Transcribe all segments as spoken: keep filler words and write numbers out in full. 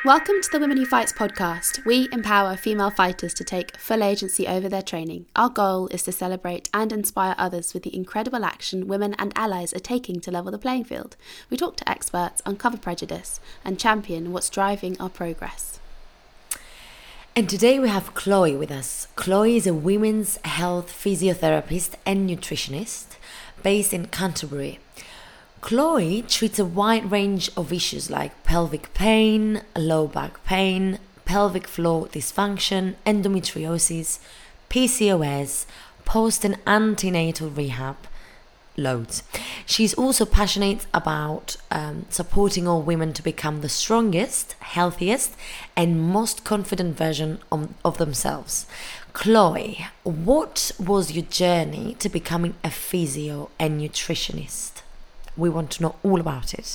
Welcome to the Women Who Fights podcast. We empower female fighters to take full agency over their training. Our goal is to celebrate and inspire others with the incredible action women and allies are taking to level the playing field. We talk to experts, uncover prejudice, and champion what's driving our progress. And today we have Chloe with us. Chloe is a women's health physiotherapist and nutritionist based in Canterbury. Chloe treats a wide range of issues like pelvic pain, low back pain, pelvic floor dysfunction, endometriosis, P C O S, post and antenatal rehab, loads. She's also passionate about um, supporting all women to become the strongest, healthiest, and most confident version of, of themselves. Chloe, what was your journey to becoming a physio and nutritionist? We want to know all about it.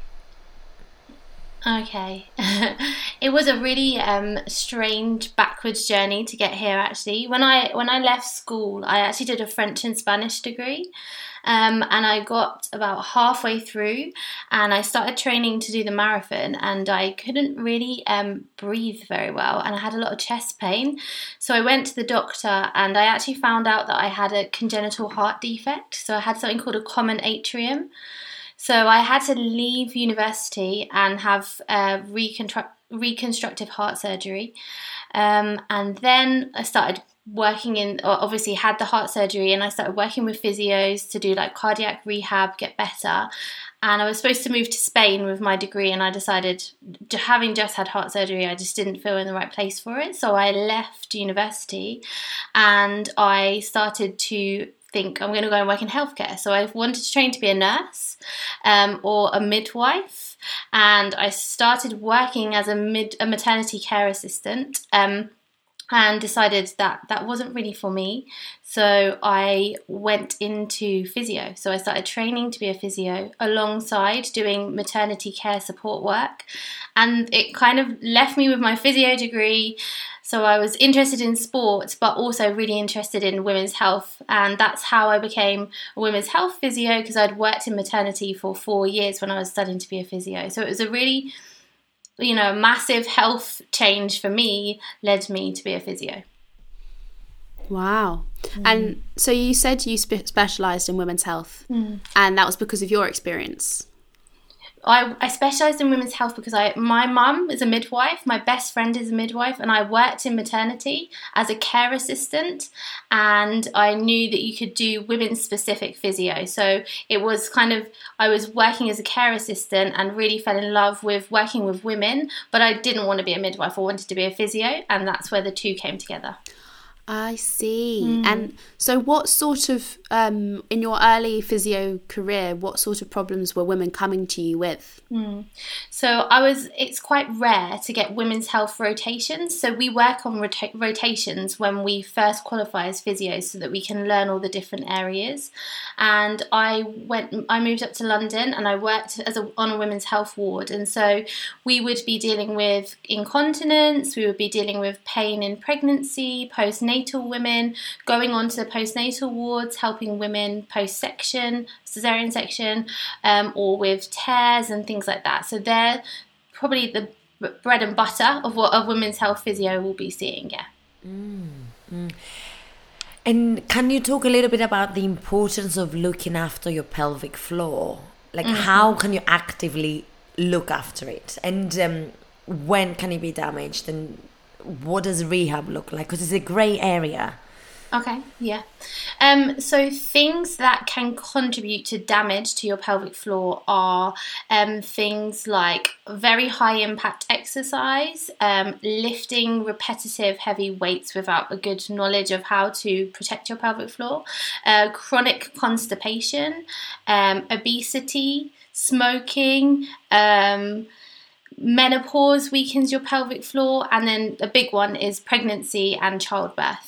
Okay. It was a really um, strange backwards journey to get here, actually. When I when I left school, I actually did a French and Spanish degree. Um, and I got about halfway through and I started training to do the marathon, and I couldn't really um, breathe very well and I had a lot of chest pain. So I went to the doctor and I actually found out that I had a congenital heart defect. So I had something called a common atrium. So I had to leave university and have uh, reconstru- reconstructive heart surgery. Um, and then I started working in, or obviously had the heart surgery, and I started working with physios to do like cardiac rehab, get better. And I was supposed to move to Spain with my degree, and I decided, having just had heart surgery, I just didn't feel in the right place for it. So I left university and I started to think I'm going to go and work in healthcare. So I wanted to train to be a nurse um, or a midwife, and I started working as a mid a maternity care assistant. Um, and decided that that wasn't really for me. So I went into physio. So I started training to be a physio alongside doing maternity care support work. And it kind of left me with my physio degree. So I was interested in sport, but also really interested in women's health. And that's how I became a women's health physio, because I'd worked in maternity for four years when I was studying to be a physio. So it was a really you know, massive health change for me led me to be a physio. Wow. Mm. And so you said you spe- specialised in women's health, mm. and that was because of your experience. I, I specialised in women's health because I my mum is a midwife, my best friend is a midwife, and I worked in maternity as a care assistant, and I knew that you could do women-specific physio. So it was kind of, I was working as a care assistant and really fell in love with working with women, but I didn't want to be a midwife, I wanted to be a physio, and that's where the two came together. I see. Mm. And so what sort of, um, in your early physio career, what sort of problems were women coming to you with? Mm. So I was, it's quite rare to get women's health rotations. So we work on rota- rotations when we first qualify as physios so that we can learn all the different areas. And I went, I moved up to London and I worked as a, on a women's health ward. And so we would be dealing with incontinence, we would be dealing with pain in pregnancy, postnatal women, going on to the postnatal wards, helping women post-section, cesarean section, um, or with tears and things like that. So they're probably the bread and butter of what a women's health physio will be seeing, yeah. Mm, mm. And can you talk a little bit about the importance of looking after your pelvic floor? Like, mm-hmm. how can you actively look after it? And um, when can it be damaged? And what does rehab look like? Because it's a grey area. Okay, yeah. Um, so things that can contribute to damage to your pelvic floor are um, things like very high impact exercise, um, lifting repetitive heavy weights without a good knowledge of how to protect your pelvic floor, uh, chronic constipation, um, obesity, smoking, um, menopause weakens your pelvic floor, and then a big one is pregnancy and childbirth.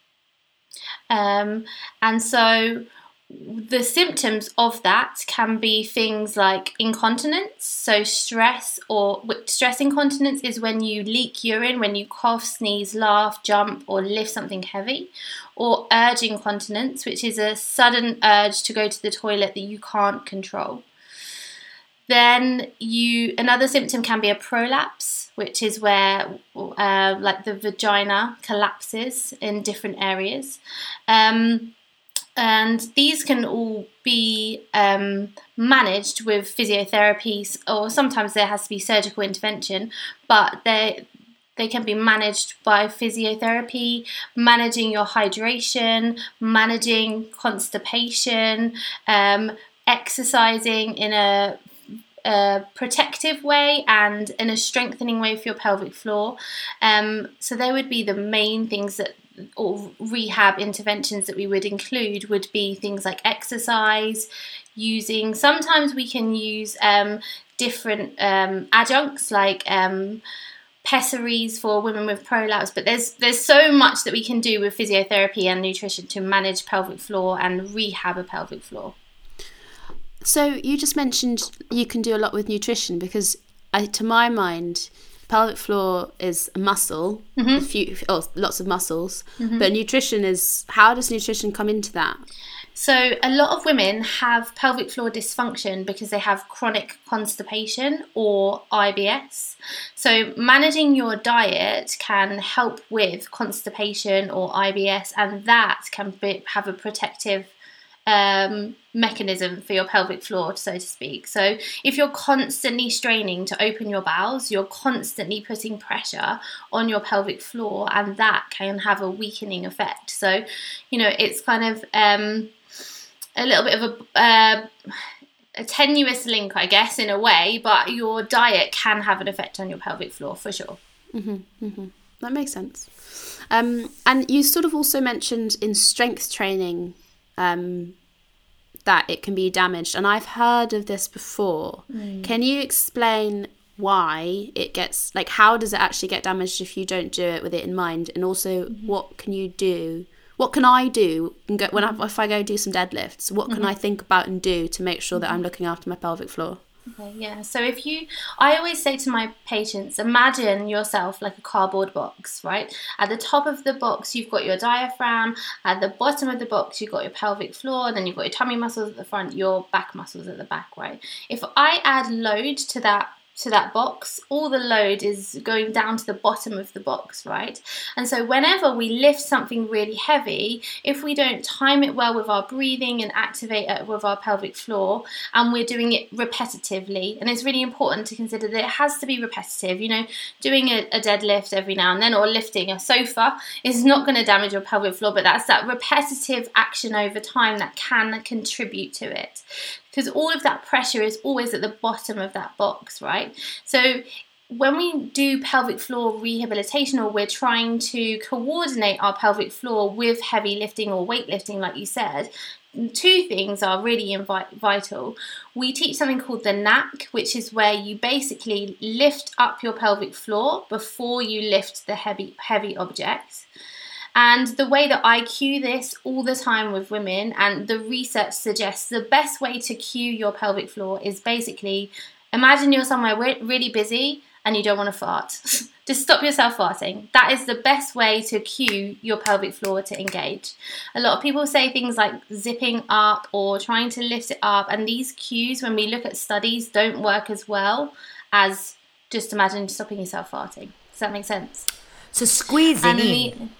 Um, and so the symptoms of that can be things like incontinence, so stress or stress incontinence is when you leak urine, when you cough, sneeze, laugh, jump or lift something heavy, or urge incontinence, which is a sudden urge to go to the toilet that you can't control. Then you another symptom can be a prolapse, which is where uh, like the vagina collapses in different areas. Um, and these can all be um, managed with physiotherapy, or sometimes there has to be surgical intervention, but they they can be managed by physiotherapy, managing your hydration, managing constipation, um, exercising in a a protective way and in a strengthening way for your pelvic floor. Um, so they would be the main things that, or rehab interventions that we would include would be things like exercise, using, sometimes we can use um, different um, adjuncts like um, pessaries for women with prolapse, but there's there's so much that we can do with physiotherapy and nutrition to manage pelvic floor and rehab a pelvic floor. So you just mentioned you can do a lot with nutrition, because I, to my mind, pelvic floor is a muscle, mm-hmm. a few, oh, lots of muscles, mm-hmm. but nutrition is, how does nutrition come into that? So a lot of women have pelvic floor dysfunction because they have chronic constipation or I B S. So managing your diet can help with constipation or I B S, and that can be, have a protective Um, mechanism for your pelvic floor, so to speak. So if you're constantly straining to open your bowels, you're constantly putting pressure on your pelvic floor, and that can have a weakening effect. So, you know, it's kind of um, a little bit of a, uh, a tenuous link, I guess, in a way, but your diet can have an effect on your pelvic floor for sure. Mm-hmm, mm-hmm. That makes sense. Um, and you sort of also mentioned in strength training Um, that it can be damaged, and I've heard of this before. Mm. Can you explain why it gets, like, how does it actually get damaged if you don't do it with it in mind, and also mm-hmm. what can you do, what can I do and go, when I, if I go do some deadlifts, what can mm-hmm. I think about and do to make sure that I'm looking after my pelvic floor? Okay, yeah, so if you, I always say to my patients, imagine yourself like a cardboard box, right? At the top of the box, you've got your diaphragm. At the bottom of the box, you've got your pelvic floor. Then you've got your tummy muscles at the front, your back muscles at the back, right? If I add load to that to that box, all the load is going down to the bottom of the box, right? And so whenever we lift something really heavy, if we don't time it well with our breathing and activate it with our pelvic floor, and we're doing it repetitively, and it's really important to consider that it has to be repetitive. You know, doing a, a deadlift every now and then, or lifting a sofa, is not going to damage your pelvic floor, but that's that repetitive action over time that can contribute to it. Because all of that pressure is always at the bottom of that box, right? So when we do pelvic floor rehabilitation, or we're trying to coordinate our pelvic floor with heavy lifting or weightlifting, like you said, two things are really invi- vital. We teach something called the N A C, which is where you basically lift up your pelvic floor before you lift the heavy, heavy objects. And the way that I cue this all the time with women, and the research suggests the best way to cue your pelvic floor is basically, imagine you're somewhere really busy and you don't want to fart. Just stop yourself farting. That is the best way to cue your pelvic floor to engage. A lot of people say things like zipping up or trying to lift it up, and these cues, when we look at studies, don't work as well as just imagine stopping yourself farting. Does that make sense? So squeezing in.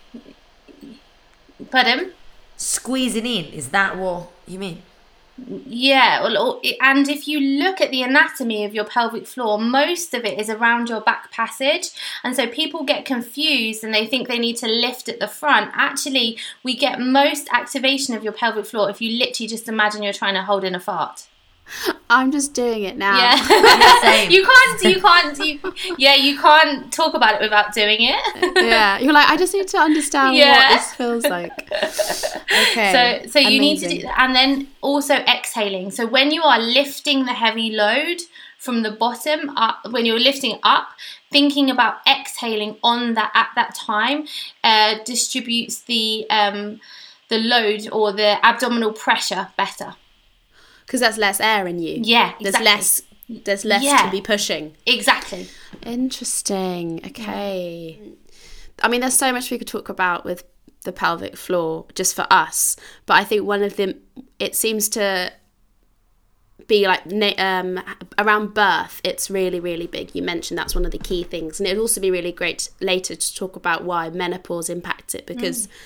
Pardon? Squeezing in, is that what you mean? Yeah, well, and if you look at the anatomy of your pelvic floor, most of it is around your back passage, and so people get confused and they think they need to lift at the front. Actually, we get most activation of your pelvic floor if you literally just imagine you're trying to hold in a fart. I'm just doing it now. Yeah, you can't. You can't. You, yeah, you can't talk about it without doing it. Yeah, you're like, I just need to understand yeah. what this feels like. Okay. So, so you Amazing. need to do that, and then also exhaling. So when you are lifting the heavy load from the bottom up, when you're lifting up, thinking about exhaling on that at that time uh, distributes the um, the load or the abdominal pressure better. Because there's less air in you. Yeah, exactly. There's less, there's less yeah. to be pushing. Exactly. Interesting. Okay. Yeah. I mean, there's so much we could talk about with the pelvic floor just for us. But I think one of them, it seems to be like um, around birth, it's really, really big. You mentioned that's one of the key things. And it'd also be really great later to talk about why menopause impacts it, because mm.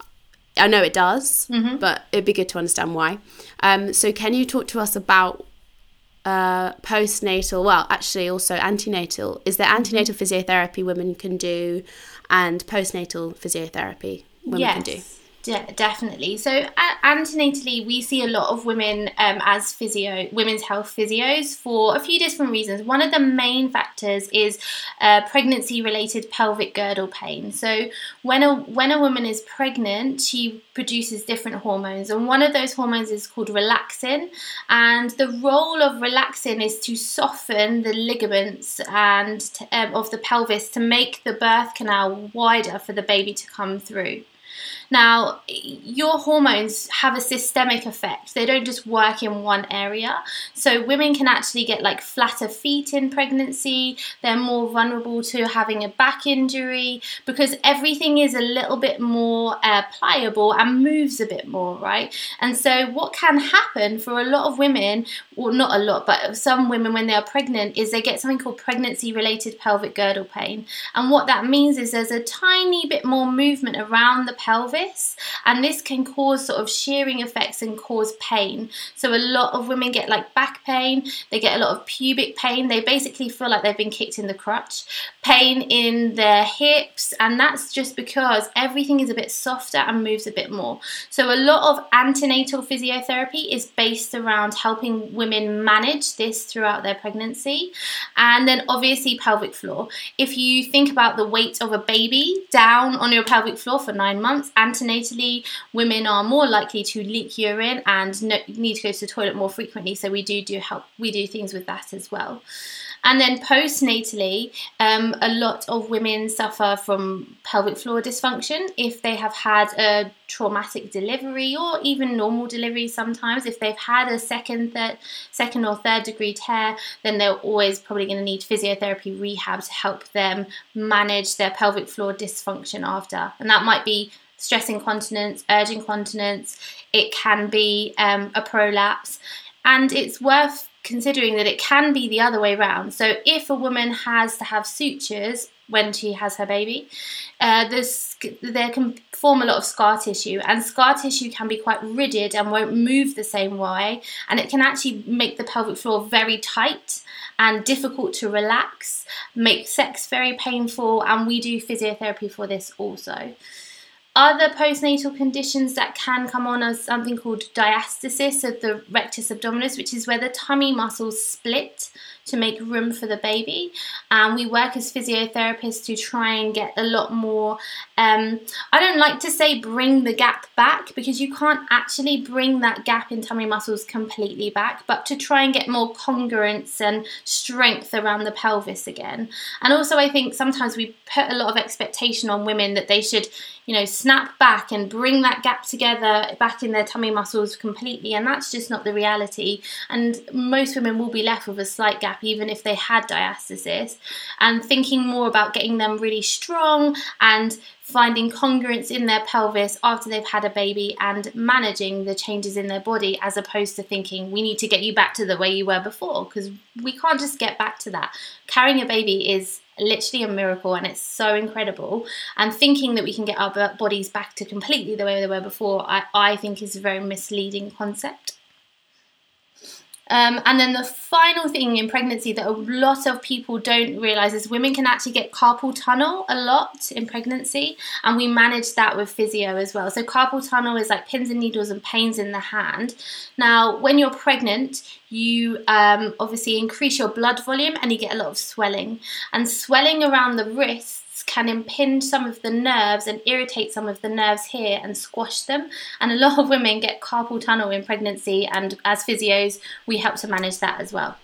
I know it does, mm-hmm. but it'd be good to understand why. Um, so can you talk to us about uh, postnatal, well, actually also antenatal? Is there antenatal mm-hmm. physiotherapy women can do and postnatal physiotherapy women yes. can do? De- definitely. So uh, antenatally, we see a lot of women um, as physio, women's health physios for a few different reasons. One of the main factors is uh, pregnancy-related pelvic girdle pain. So when a when a woman is pregnant, she produces different hormones, and one of those hormones is called relaxin. And the role of relaxin is to soften the ligaments and to, um, of the pelvis to make the birth canal wider for the baby to come through. Now, your hormones have a systemic effect. They don't just work in one area. So women can actually get like flatter feet in pregnancy. They're more vulnerable to having a back injury because everything is a little bit more uh, pliable and moves a bit more, right? And so what can happen for a lot of women, well, not a lot, but some women when they are pregnant, is they get something called pregnancy-related pelvic girdle pain. And what that means is there's a tiny bit more movement around the pelvis, and this can cause sort of shearing effects and cause pain. So a lot of women get like back pain, they get a lot of pubic pain, they basically feel like they've been kicked in the crotch, pain in their hips, and that's just because everything is a bit softer and moves a bit more. So a lot of antenatal physiotherapy is based around helping women manage this throughout their pregnancy. And then obviously pelvic floor. If you think about the weight of a baby down on your pelvic floor for nine months, antenatally, women are more likely to leak urine and no, need to go to the toilet more frequently. So we do do help. We do things with that as well. And then postnatally, um, a lot of women suffer from pelvic floor dysfunction if they have had a traumatic delivery or even normal delivery sometimes. If they've had a second, third, second or third degree tear, then they're always probably going to need physiotherapy rehab to help them manage their pelvic floor dysfunction after. And that might be stress incontinence, urge incontinence, it can be um, a prolapse. And it's worth considering that it can be the other way around. So if a woman has to have sutures when she has her baby, uh, this, there can form a lot of scar tissue, and scar tissue can be quite rigid and won't move the same way, and it can actually make the pelvic floor very tight and difficult to relax, make sex very painful, and we do physiotherapy for this also. Other postnatal conditions that can come on are something called diastasis of the rectus abdominis, which is where the tummy muscles split to make room for the baby. And we work as physiotherapists to try and get a lot more, um, I don't like to say bring the gap back, because you can't actually bring that gap in tummy muscles completely back, but to try and get more congruence and strength around the pelvis again. And also I think sometimes we put a lot of expectation on women that they should, you know, snap back and bring that gap together back in their tummy muscles completely, and that's just not the reality. And most women will be left with a slight gap even if they had diastasis, and thinking more about getting them really strong and finding congruence in their pelvis after they've had a baby and managing the changes in their body, as opposed to thinking we need to get you back to the way you were before, because we can't just get back to that. Carrying a baby is literally a miracle, and it's so incredible, and thinking that we can get our bodies back to completely the way they were before, I, I think is a very misleading concept. Um, and then the final thing in pregnancy that a lot of people don't realise is women can actually get carpal tunnel a lot in pregnancy, and we manage that with physio as well. So carpal tunnel is like pins and needles and pains in the hand. Now, when you're pregnant, you um, obviously increase your blood volume and you get a lot of swelling. And swelling around the wrists can impinge some of the nerves and irritate some of the nerves here and squash them. And a lot of women get carpal tunnel in pregnancy, and as physios, we help to manage that as well.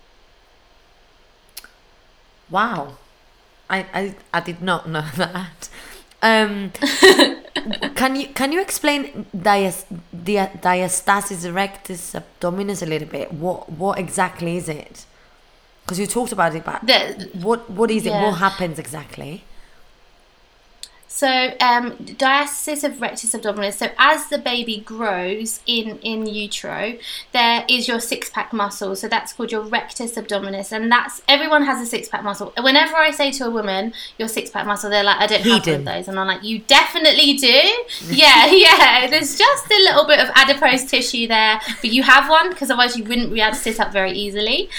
Wow. I, I, I did not know that. Um, can you can you explain dias, dia, diastasis rectus abdominis a little bit? What what exactly is it? Because you talked about it, but the, what what is it? Yeah. What happens exactly? So um, diastasis of rectus abdominis. So as the baby grows in, in utero, there is your six-pack muscle. So that's called your rectus abdominis. And that's, everyone has a six-pack muscle. Whenever I say to a woman, your six-pack muscle, they're like, I don't have one of those. And I'm like, you definitely do? yeah, yeah. There's just a little bit of adipose tissue there. But you have one, because otherwise you wouldn't be able to sit up very easily.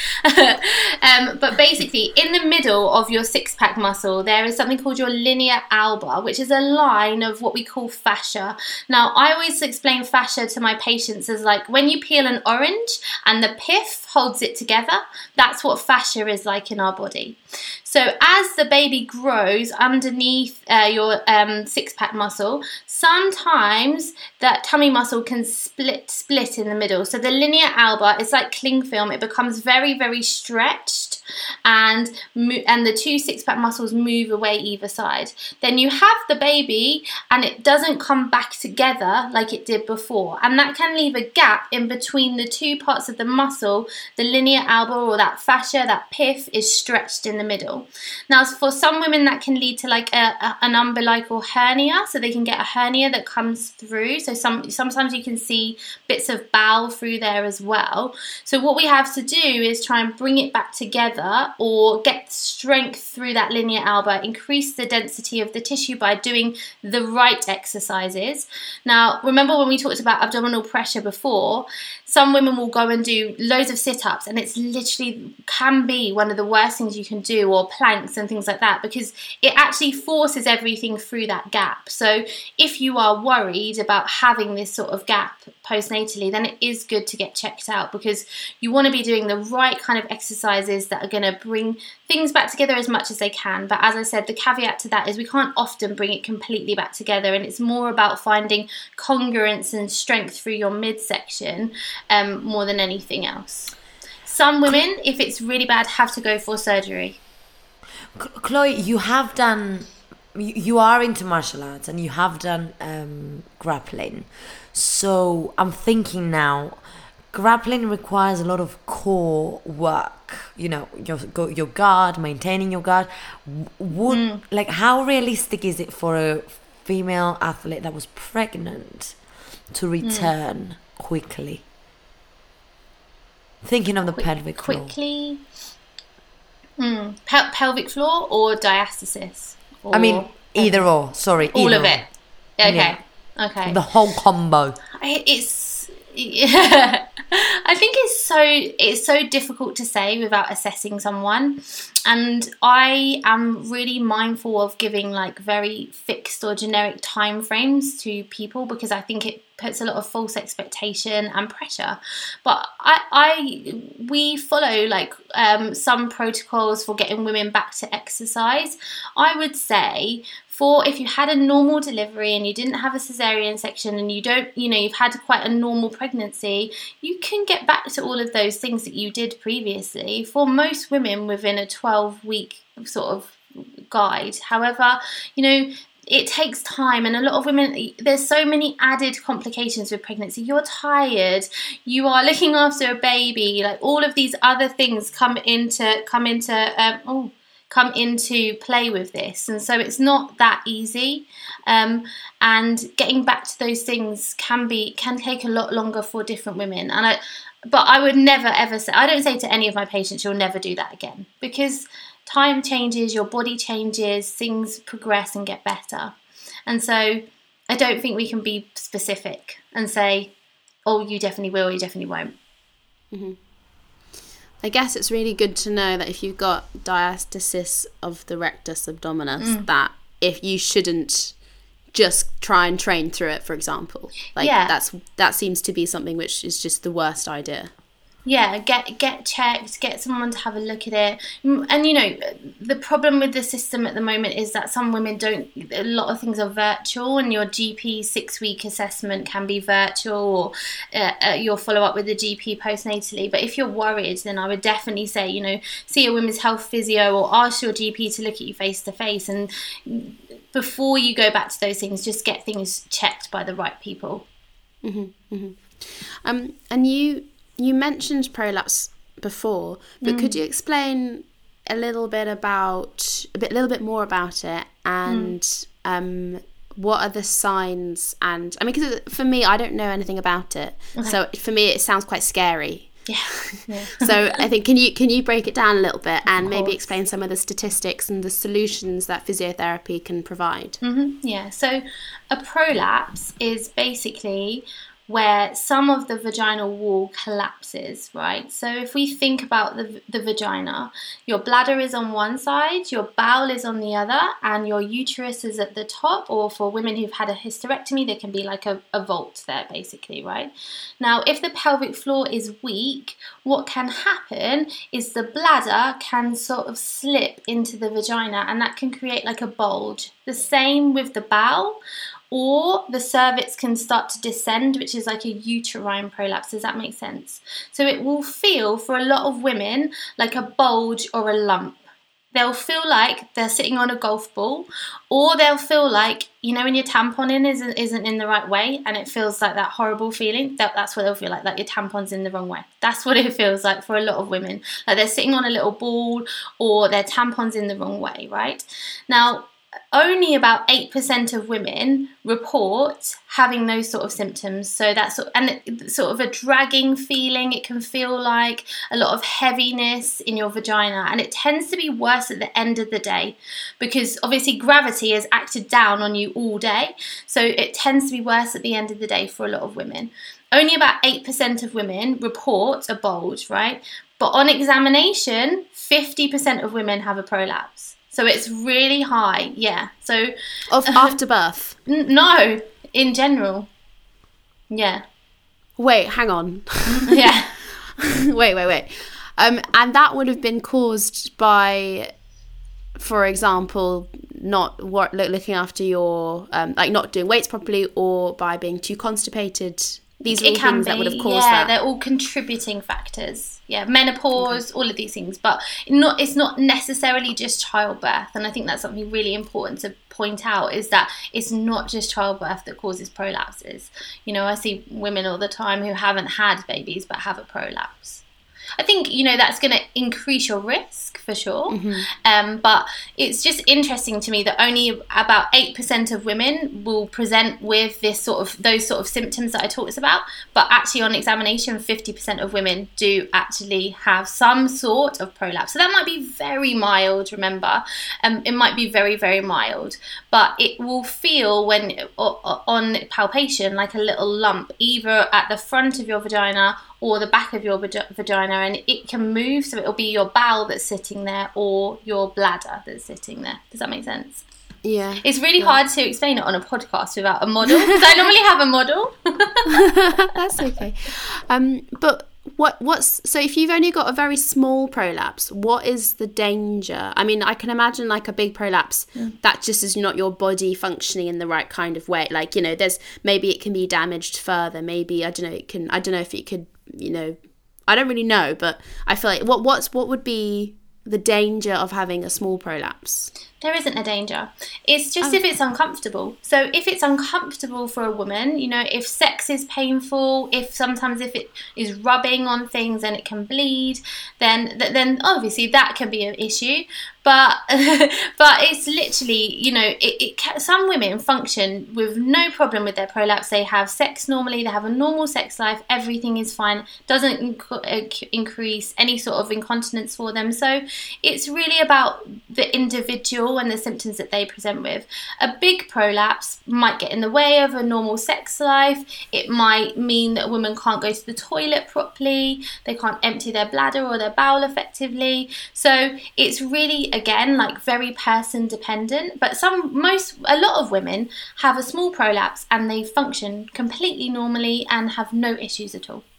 um, but basically, in the middle of your six-pack muscle, there is something called your linea alba, which is a line of what we call fascia. Now, I always explain fascia to my patients as like when you peel an orange and the pith holds it together, that's what fascia is like in our body. So as the baby grows underneath uh, your um, six-pack muscle, sometimes that tummy muscle can split split in the middle. So the linea alba is like cling film. It becomes very, very stretched, and and the two six-pack muscles move away either side. Then you have the baby and it doesn't come back together like it did before, and that can leave a gap in between the two parts of the muscle. The linea alba, or that fascia, that pith, is stretched in the middle. Now, for some women that can lead to like a, a, an umbilical hernia, so they can get a hernia that comes through. So some sometimes you can see bits of bowel through there as well. So what we have to do is try and bring it back together, or get strength through that linea alba, increase the density of the tissue by doing the right exercises. Now, remember when we talked about abdominal pressure before, some women will go and do loads of sit-ups, and it's literally can be one of the worst things you can do, or planks and things like that, because it actually forces everything through that gap. So if you are worried about having this sort of gap postnatally, then it is good to get checked out, because you want to be doing the right kind of exercises that are going to bring things back together as much as they can. But as I said, the caveat to that is we can't often bring it completely back together, and it's more about finding congruence and strength through your midsection um, more than anything else. Some women, if it's really bad, have to go for surgery. Chloe, you have done, you are into martial arts and you have done um, grappling. So I'm thinking now, grappling requires a lot of core work. You know, your your guard, maintaining your guard. Would mm. like how realistic is it for a female athlete that was pregnant to return mm. quickly? Thinking of the Quick, pelvic floor. Quickly. Mm. Pel- pelvic floor or diastasis? Or I mean, either or. Sorry, all either of or. it. Okay. Yeah. Okay. The whole combo. It's. Yeah. I think it's so it's so difficult to say without assessing someone, and I am really mindful of giving like very fixed or generic time frames to people, because I think it puts a lot of false expectation and pressure. But I, I we follow like um, some protocols for getting women back to exercise. I would say, for if you had a normal delivery and you didn't have a cesarean section, and you don't, you know, you've had quite a normal pregnancy, you can get back to all of those things that you did previously for most women within a twelve week sort of guide. However, you know, it takes time, and a lot of women, there's so many added complications with pregnancy. You're tired, you are looking after a baby, like all of these other things come into come into um, oh come into play with this, and so it's not that easy. Um, and getting back to those things can be can take a lot longer for different women. And I, but I would never ever say, I don't say to any of my patients, you'll never do that again, because time changes, your body changes, things progress and get better. And so I don't think we can be specific and say, oh, you definitely will, you definitely won't. Mm-hmm. I guess it's really good to know that if you've got diastasis of the rectus abdominis, mm. that if you shouldn't just try and train through it, for example. Like yeah. that's that seems to be something which is just the worst idea. Yeah, get get checked, get someone to have a look at it. And, you know, the problem with the system at the moment is that some women don't, a lot of things are virtual, and your G P six-week assessment can be virtual, or uh, uh, your follow-up with the G P postnatally. But if you're worried, then I would definitely say, you know, see a women's health physio, or ask your G P to look at you face-to-face. And before you go back to those things, just get things checked by the right people. Mm-hmm, mm-hmm. Um, and you... You mentioned prolapse before, but mm. could you explain a little bit about a bit, little bit more about it, and mm. um, what are the signs? And I mean, because for me, I don't know anything about it, okay. so for me, it sounds quite scary. Yeah. yeah. So I think can you can you break it down a little bit and of maybe course. explain some of the statistics and the solutions that physiotherapy can provide? Mm-hmm. Yeah. So a prolapse is basically where some of the vaginal wall collapses, right? So if we think about the, the vagina, your bladder is on one side, your bowel is on the other, and your uterus is at the top, or for women who've had a hysterectomy, there can be like a, a vault there, basically, right? Now, if the pelvic floor is weak, what can happen is the bladder can sort of slip into the vagina, and that can create like a bulge. The same with the bowel. Or the cervix can start to descend, which is like a uterine prolapse. Does that make sense? So it will feel, for a lot of women, like a bulge or a lump. They'll feel like they're sitting on a golf ball, or they'll feel like, you know, when your tampon in isn't, isn't in the right way, and it feels like that horrible feeling, that, that's what they'll feel like, like your tampon's in the wrong way. That's what it feels like for a lot of women. Like they're sitting on a little ball, or their tampon's in the wrong way, right? Now, only about eight percent of women report having those sort of symptoms. So that's sort and it, sort of a dragging feeling. It can feel like a lot of heaviness in your vagina, and it tends to be worse at the end of the day because obviously gravity has acted down on you all day. So it tends to be worse at the end of the day for a lot of women. Only about eight percent of women report a bulge, right? But on examination, fifty percent of women have a prolapse. So it's really high, yeah. So of after birth? N- no, in general. Yeah. Wait, hang on. Yeah. wait, wait, wait. Um, and that would have been caused by, for example, not what, looking after your, um, like not doing weights properly, or by being too constipated. These are all things be, that would have caused yeah, that. They're all contributing factors. Yeah, menopause, okay. all of these things. But not it's not necessarily just childbirth. And I think that's something really important to point out, is that it's not just childbirth that causes prolapses. You know, I see women all the time who haven't had babies but have a prolapse. I think, you know, that's going to increase your risk for sure. Mm-hmm. Um, but it's just interesting to me that only about eight percent of women will present with this sort of, those sort of symptoms that I talked about. But actually on examination, fifty percent of women do actually have some sort of prolapse. So that might be very mild, remember. Um, it might be very, very mild. But it will feel when on palpation like a little lump, either at the front of your vagina or the back of your vagina, and it can move, so it'll be your bowel that's sitting there or your bladder that's sitting there. Does that make sense? Yeah. It's really yeah. hard to explain it on a podcast without a model, because I normally have a model. That's okay. Um, but what what's so if you've only got a very small prolapse, what is the danger? I mean, I can imagine like a big prolapse mm. that just is not your body functioning in the right kind of way. Like, you know, there's maybe it can be damaged further. Maybe I don't know. It can. I don't know if it could. You know, I don't really know, but I feel like what what's what would be the danger of having a small prolapse? There isn't a danger. It's just oh. if it's uncomfortable. So if it's uncomfortable for a woman, you know, if sex is painful, if sometimes if it is rubbing on things and it can bleed, then then obviously that can be an issue. But but it's literally, you know, it, it can, some women function with no problem with their prolapse. They have sex normally, they have a normal sex life, everything is fine, doesn't inc- increase any sort of incontinence for them. So it's really about the individual and the symptoms that they present with. A big prolapse might get in the way of a normal sex life. It might mean that a woman can't go to the toilet properly, they can't empty their bladder or their bowel effectively. So it's really, again, like very person dependent, but some most a lot of women have a small prolapse and they function completely normally and have no issues at all.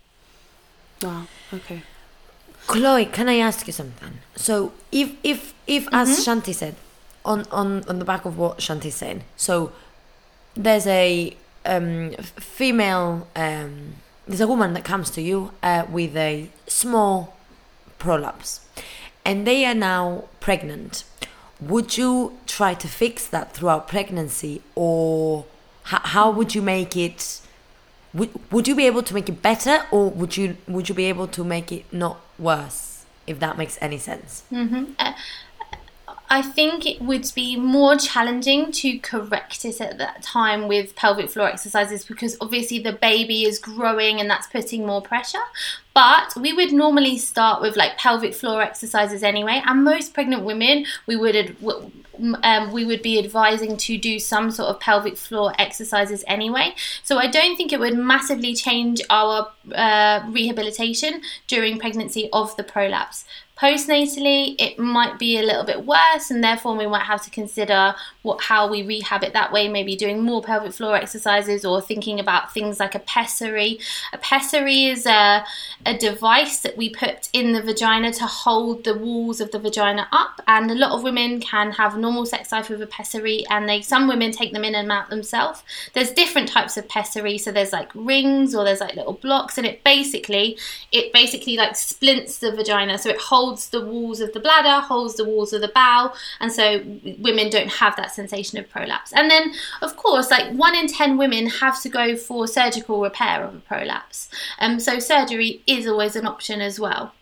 Wow. Okay. Chloe, can I ask you something? So if if if mm-hmm. as Shanti said, on, on, on the back of what Shanti said, so there's a um, female, um, there's a woman that comes to you uh, with a small prolapse, and they are now pregnant. Would you try to fix that throughout pregnancy, or h- how would you make it? Would would you be able to make it better, or would you would you be able to make it not worse? if that makes any sense. Mm-hmm. Uh, I think it would be more challenging to correct it at that time with pelvic floor exercises, because obviously the baby is growing and that's putting more pressure. But we would normally start with like pelvic floor exercises anyway, and most pregnant women we would um, we would be advising to do some sort of pelvic floor exercises anyway. So I don't think it would massively change our uh, rehabilitation during pregnancy of the prolapse. Postnatally, it might be a little bit worse, and therefore we might have to consider what how we rehab it that way, maybe doing more pelvic floor exercises or thinking about things like a pessary. A pessary is a, a device that we put in the vagina to hold the walls of the vagina up, and a lot of women can have normal sex life with a pessary, and they some women take them in and out themselves. There's different types of pessary, so there's like rings or there's like little blocks, and it basically it basically like splints the vagina, so it holds the walls of the bladder, holds the walls of the bowel, and so women don't have that sensation of prolapse. And then of course, like one in ten women have to go for surgical repair of a prolapse, um, so surgery is always an option as well.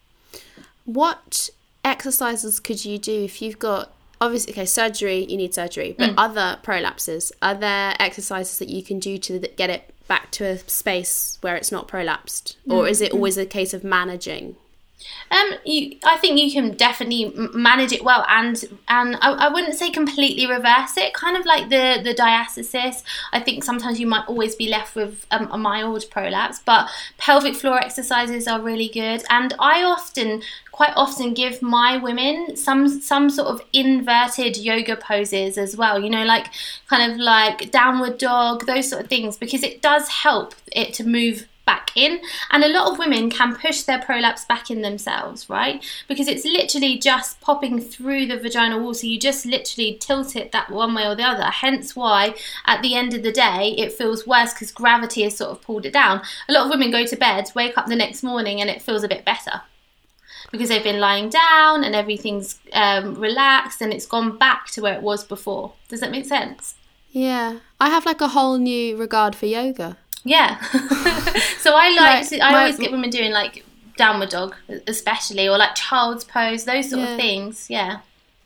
What exercises could you do if you've got, obviously, okay, surgery, you need surgery, but mm. other prolapses, are there exercises that you can do to get it back to a space where it's not prolapsed, or mm. is it always a case of managing? Um, you, I think you can definitely manage it well, and and I, I wouldn't say completely reverse it. Kind of like the the diastasis. I think sometimes you might always be left with um, a mild prolapse, but pelvic floor exercises are really good. And I often, quite often, give my women some some sort of inverted yoga poses as well. You know, like kind of like downward dog, those sort of things, because it does help it to move back in. And a lot of women can push their prolapse back in themselves, right? Because it's literally just popping through the vaginal wall, so you just literally tilt it that one way or the other. Hence why at the end of the day it feels worse, because gravity has sort of pulled it down. A lot of women go to bed, wake up the next morning, and it feels a bit better because they've been lying down and everything's um, relaxed and it's gone back to where it was before. Does that make sense? Yeah, I have like a whole new regard for yoga. Yeah. So I like, like to, I my, always get women doing like downward dog especially, or like child's pose, those sort yeah. of things. Yeah.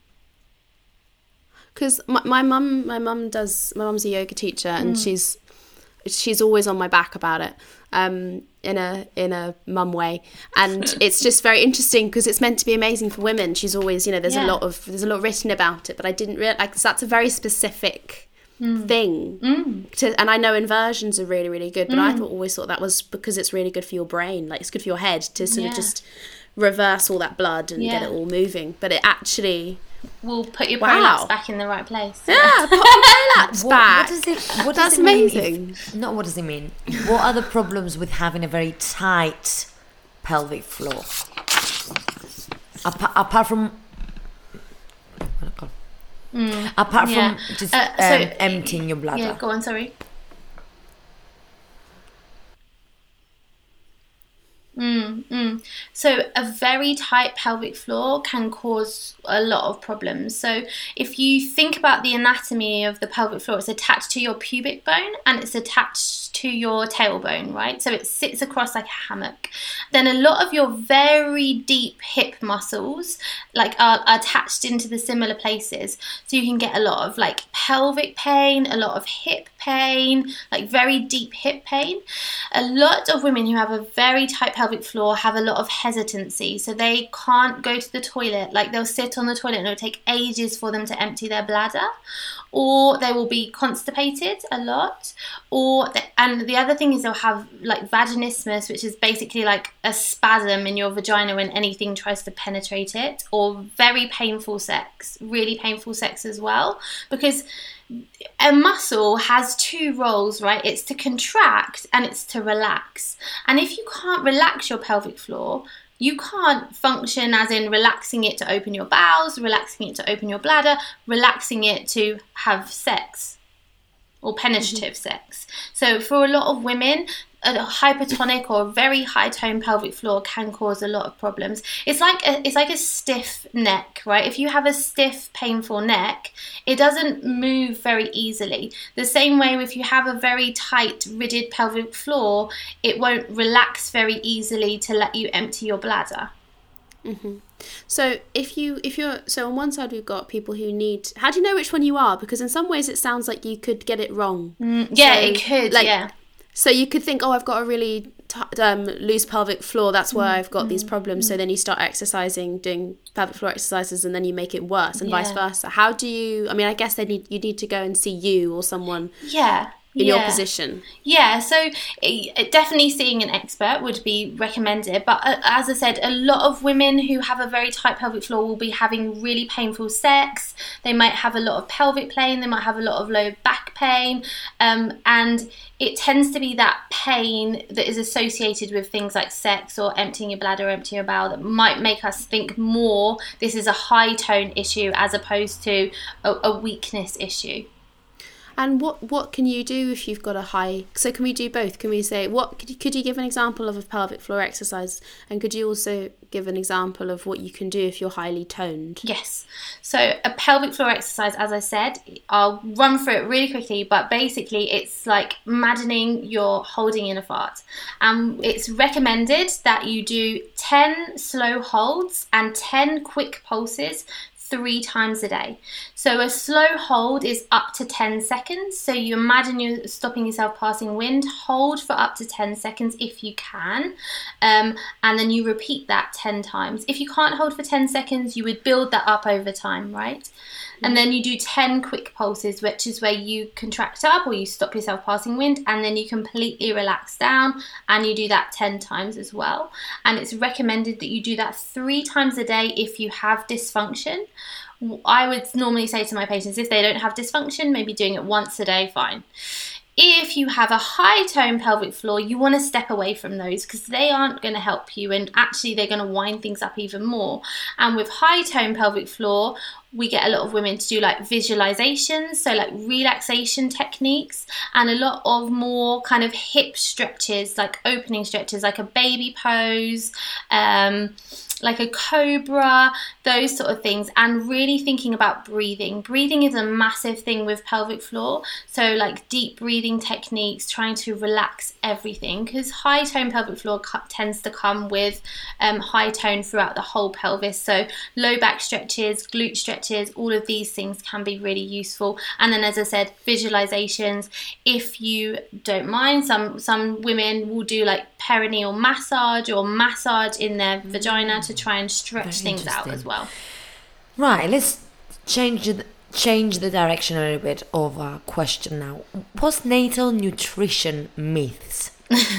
Because my, my mum my mum does my mum's a yoga teacher, and mm. she's she's always on my back about it, um in a in a mum way, and it's just very interesting because it's meant to be amazing for women. She's always, you know, there's yeah. a lot of there's a lot written about it, but I didn't realize like that's a very specific Mm. thing mm. to, and I know inversions are really really good, but mm. I thought always thought that was because it's really good for your brain, like it's good for your head to sort yeah. of just reverse all that blood and yeah. get it all moving, but it actually will put your wow. prolapse back in the right place. Yeah, put your prolapse what, back. What does it, what That's does it mean amazing. If, not what does it mean what are the problems with having a very tight pelvic floor, apart, apart from Mm, apart yeah. from just uh, so, um, emptying your bladder? Yeah, go on, sorry. Mm, mm. So a very tight pelvic floor can cause a lot of problems. So if you think about the anatomy of the pelvic floor, it's attached to your pubic bone and it's attached to your tailbone, right? So it sits across like a hammock. Then a lot of your very deep hip muscles like are, are attached into the similar places. So you can get a lot of like pelvic pain, a lot of hip pain, like very deep hip pain. A lot of women who have a very tight pelvic floor have a lot of hesitancy, so they can't go to the toilet. Like they'll sit on the toilet and it'll take ages for them to empty their bladder, or they will be constipated a lot, or the, and the other thing is they'll have like vaginismus, which is basically like a spasm in your vagina when anything tries to penetrate it, or very painful sex, really painful sex as well, because a muscle has two roles, right? It's to contract and it's to relax. And if you can't relax your pelvic floor, you can't function as in relaxing it to open your bowels, relaxing it to open your bladder, relaxing it to have sex or penetrative mm-hmm. sex. So for a lot of women, a hypertonic or very high tone pelvic floor can cause a lot of problems. It's like a, it's like a stiff neck, right? If you have a stiff, painful neck, it doesn't move very easily. The same way if you have a very tight, rigid pelvic floor, it won't relax very easily to let you empty your bladder. Mm-hmm. So if you if you're so on one side we've got people who need. How do you know which one you are? Because in some ways it sounds like you could get it wrong. Mm, yeah, so, it could. Like, yeah. So you could think, oh, I've got a really t- um, loose pelvic floor. That's why mm-hmm. I've got mm-hmm. these problems. So then you start exercising, doing pelvic floor exercises, and then you make it worse, and yeah. vice versa. How do you? I mean, I guess they need you need to go and see you or someone. Yeah. In yeah. your position. Yeah, so it, definitely seeing an expert would be recommended. But uh, as I said, a lot of women who have a very tight pelvic floor will be having really painful sex. They might have a lot of pelvic pain. They might have a lot of low back pain. Um, and it tends to be that pain that is associated with things like sex or emptying your bladder, emptying your bowel, that might make us think more this is a high tone issue as opposed to a, a weakness issue. And what, what can you do if you've got a high... So can we do both? Can we say... what could you, could you give an example of a pelvic floor exercise? And could you also give an example of what you can do if you're highly toned? Yes. So a pelvic floor exercise, as I said, I'll run through it really quickly, but basically it's like imagining you're holding in a fart. And it's recommended that you do ten slow holds and ten quick pulses three times a day. So a slow hold is up to ten seconds. So you imagine you're stopping yourself passing wind, hold for up to ten seconds if you can, um, and then you repeat that ten times. If you can't hold for ten seconds, you would build that up over time, right? And then you do ten quick pulses, which is where you contract up or you stop yourself passing wind, and then you completely relax down, and you do that ten times as well. And it's recommended that you do that three times a day if you have dysfunction. I would normally say to my patients, if they don't have dysfunction, maybe doing it once a day, fine. If you have a high tone pelvic floor, you want to step away from those because they aren't going to help you, and actually they're going to wind things up even more. And with high tone pelvic floor, we get a lot of women to do like visualizations, so like relaxation techniques, and a lot of more kind of hip stretches, like opening stretches, like a baby pose, um, like a cobra, those sort of things, and really thinking about breathing. Breathing is a massive thing with pelvic floor, so like deep breathing techniques, trying to relax everything, because high tone pelvic floor cu- tends to come with um, high tone throughout the whole pelvis, so low back stretches, glute stretches, all of these things can be really useful. And then, as I said, visualizations, if you don't mind, some some women will do like perineal massage or massage in their vagina to try and stretch things out as well. Right, let's change the, change the direction a little bit of our question now. Postnatal nutrition myths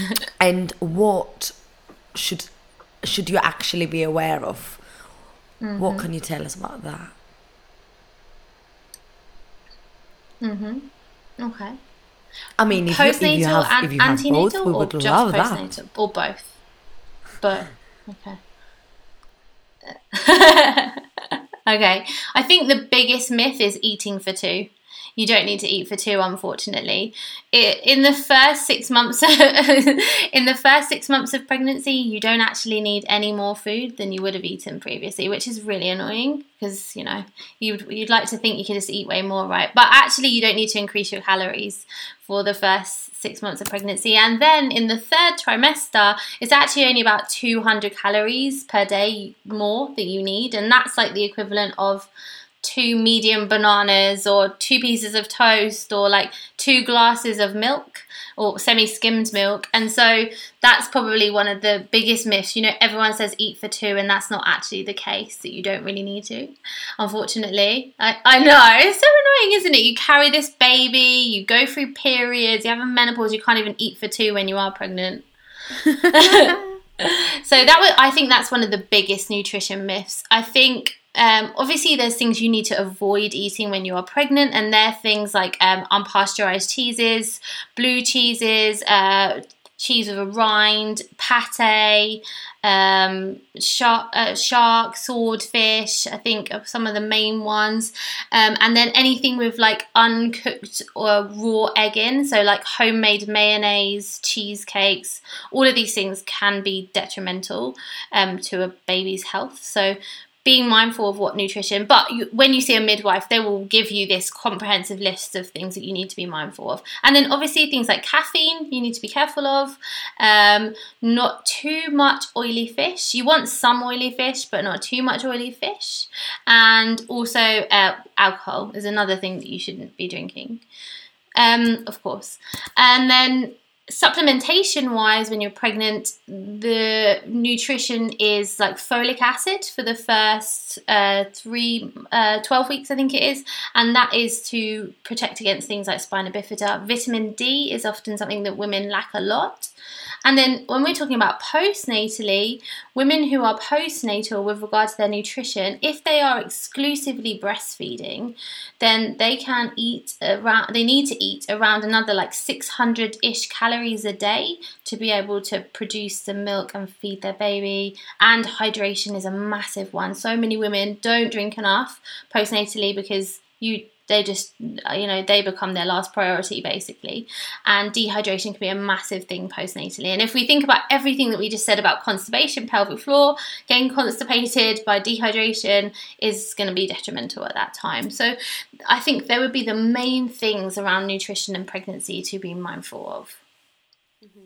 and what should should you actually be aware of? Mm-hmm. What can you tell us about that? Mm-hmm. Okay. I mean, if you, if you have, and if you have both, we would love postnatal, that. Or both. But, okay. Okay. I think the biggest myth is eating for two. You don't need to eat for two, unfortunately. It, in the first six months, in the first six months of pregnancy, you don't actually need any more food than you would have eaten previously, which is really annoying because, you know, you'd you'd like to think you could just eat way more, right? But actually, you don't need to increase your calories for the first six months of pregnancy. And then in the third trimester, it's actually only about two hundred calories per day more that you need, and that's like the equivalent of two medium bananas or two pieces of toast or like two glasses of milk or semi-skimmed milk. And so that's probably one of the biggest myths. You know, everyone says eat for two, and that's not actually the case, that you don't really need to, unfortunately. I, I know, it's so annoying, isn't it? You carry this baby, you go through periods, you have a menopause, you can't even eat for two when you are pregnant. So that would, I think that's one of the biggest nutrition myths. I think Um, obviously there's things you need to avoid eating when you are pregnant, and they're things like um, unpasteurized cheeses, blue cheeses, uh, cheese with a rind, pate, um, shark, uh, shark, swordfish, I think are some of the main ones. Um, and then anything with like uncooked or raw egg in, so like homemade mayonnaise, cheesecakes, all of these things can be detrimental um, to a baby's health. So being mindful of what nutrition, but you, when you see a midwife, they will give you this comprehensive list of things that you need to be mindful of. And then obviously things like caffeine, you need to be careful of. Um, not too much oily fish. You want some oily fish, but not too much oily fish. And also uh, alcohol is another thing that you shouldn't be drinking, um, of course. And then supplementation wise, when you're pregnant, the nutrition is like folic acid for the first uh, three, uh, twelve weeks, I think it is. And that is to protect against things like spina bifida. Vitamin D is often something that women lack a lot. And then when we're talking about postnatally, women who are postnatal with regard to their nutrition, if they are exclusively breastfeeding, then they can eat around, they need to eat around another like six hundred-ish calories a day to be able to produce the milk and feed their baby. And hydration is a massive one. So many women don't drink enough postnatally because you they just, you know, they become their last priority basically. And dehydration can be a massive thing postnatally. And if we think about everything that we just said about constipation, pelvic floor, getting constipated by dehydration is going to be detrimental at that time. So I think there would be the main things around nutrition and pregnancy to be mindful of. Mm-hmm.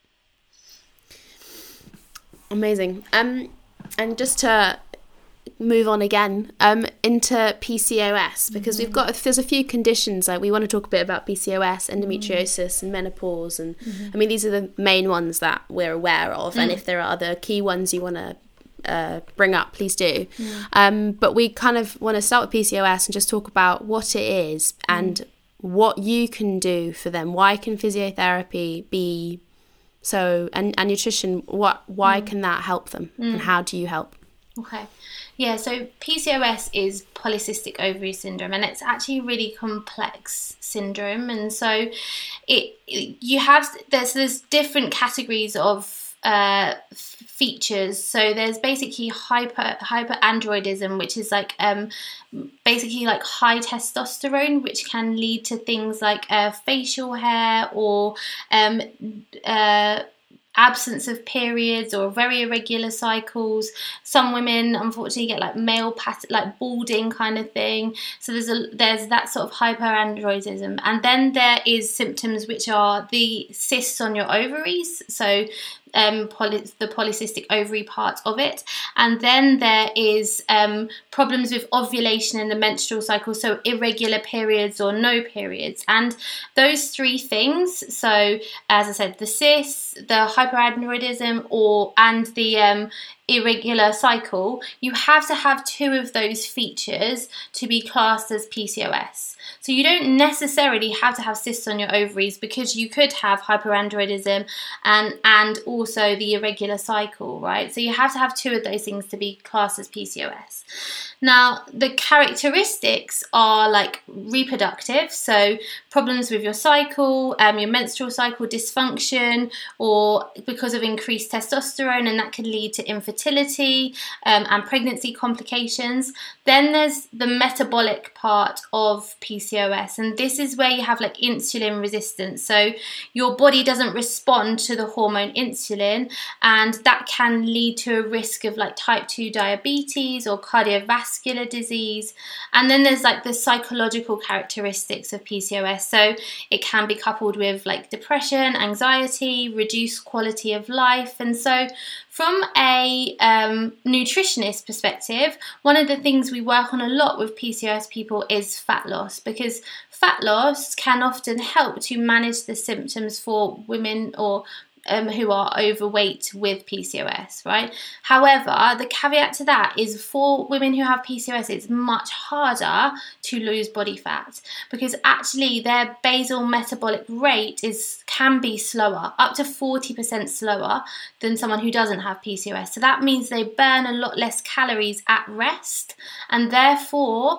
Amazing. Um, and just to move on again um into P C O S, because mm-hmm. we've got there's a few conditions, like we want to talk a bit about P C O S, endometriosis, mm-hmm. and menopause, and mm-hmm. I mean these are the main ones that we're aware of, mm-hmm. and if there are other key ones you want to uh bring up, please do. Mm-hmm. Um but we kind of want to start with P C O S and just talk about what it is, mm-hmm. and what you can do for them. Why can physiotherapy be so, and, and nutrition, what why mm-hmm. can that help them, mm-hmm. and how do you help? Okay. Yeah, so P C O S is polycystic ovary syndrome, and it's actually a really complex syndrome. And so it, it you have there's there's different categories of uh, features. So there's basically hyper hyperandroidism, which is like um basically like high testosterone, which can lead to things like uh, facial hair or um uh. absence of periods or very irregular cycles. Some women unfortunately get like male pat like balding kind of thing. So there's a there's that sort of hyperandroidism. And then there is symptoms which are the cysts on your ovaries, so um poly, the polycystic ovary part of it. And then there is um problems with ovulation in the menstrual cycle, so irregular periods or no periods. And those three things, so as I said, the cysts, the hyperandroidism, or and the um irregular cycle, you have to have two of those features to be classed as P C O S. So you don't necessarily have to have cysts on your ovaries, because you could have hyperandroidism and and also the irregular cycle, right? So you have to have two of those things to be classed as P C O S. Now, the characteristics are like reproductive, so problems with your cycle, um, your menstrual cycle dysfunction, or because of increased testosterone, and that could lead to infertility um, and pregnancy complications. Then there's the metabolic part of P C O S, and this is where you have like insulin resistance. So your body doesn't respond to the hormone insulin, and that can lead to a risk of like type two diabetes or cardiovascular disease. And then there's like the psychological characteristics of P C O S. So it can be coupled with like depression, anxiety, reduced quality of life. And so from a um, nutritionist perspective, one of the things we work on a lot with P C O S people is fat loss, because fat loss can often help to manage the symptoms for women or Um, who are overweight with P C O S, right? However, the caveat to that is for women who have P C O S, it's much harder to lose body fat, because actually their basal metabolic rate is can be slower, up to forty percent slower than someone who doesn't have P C O S. So that means they burn a lot less calories at rest, and therefore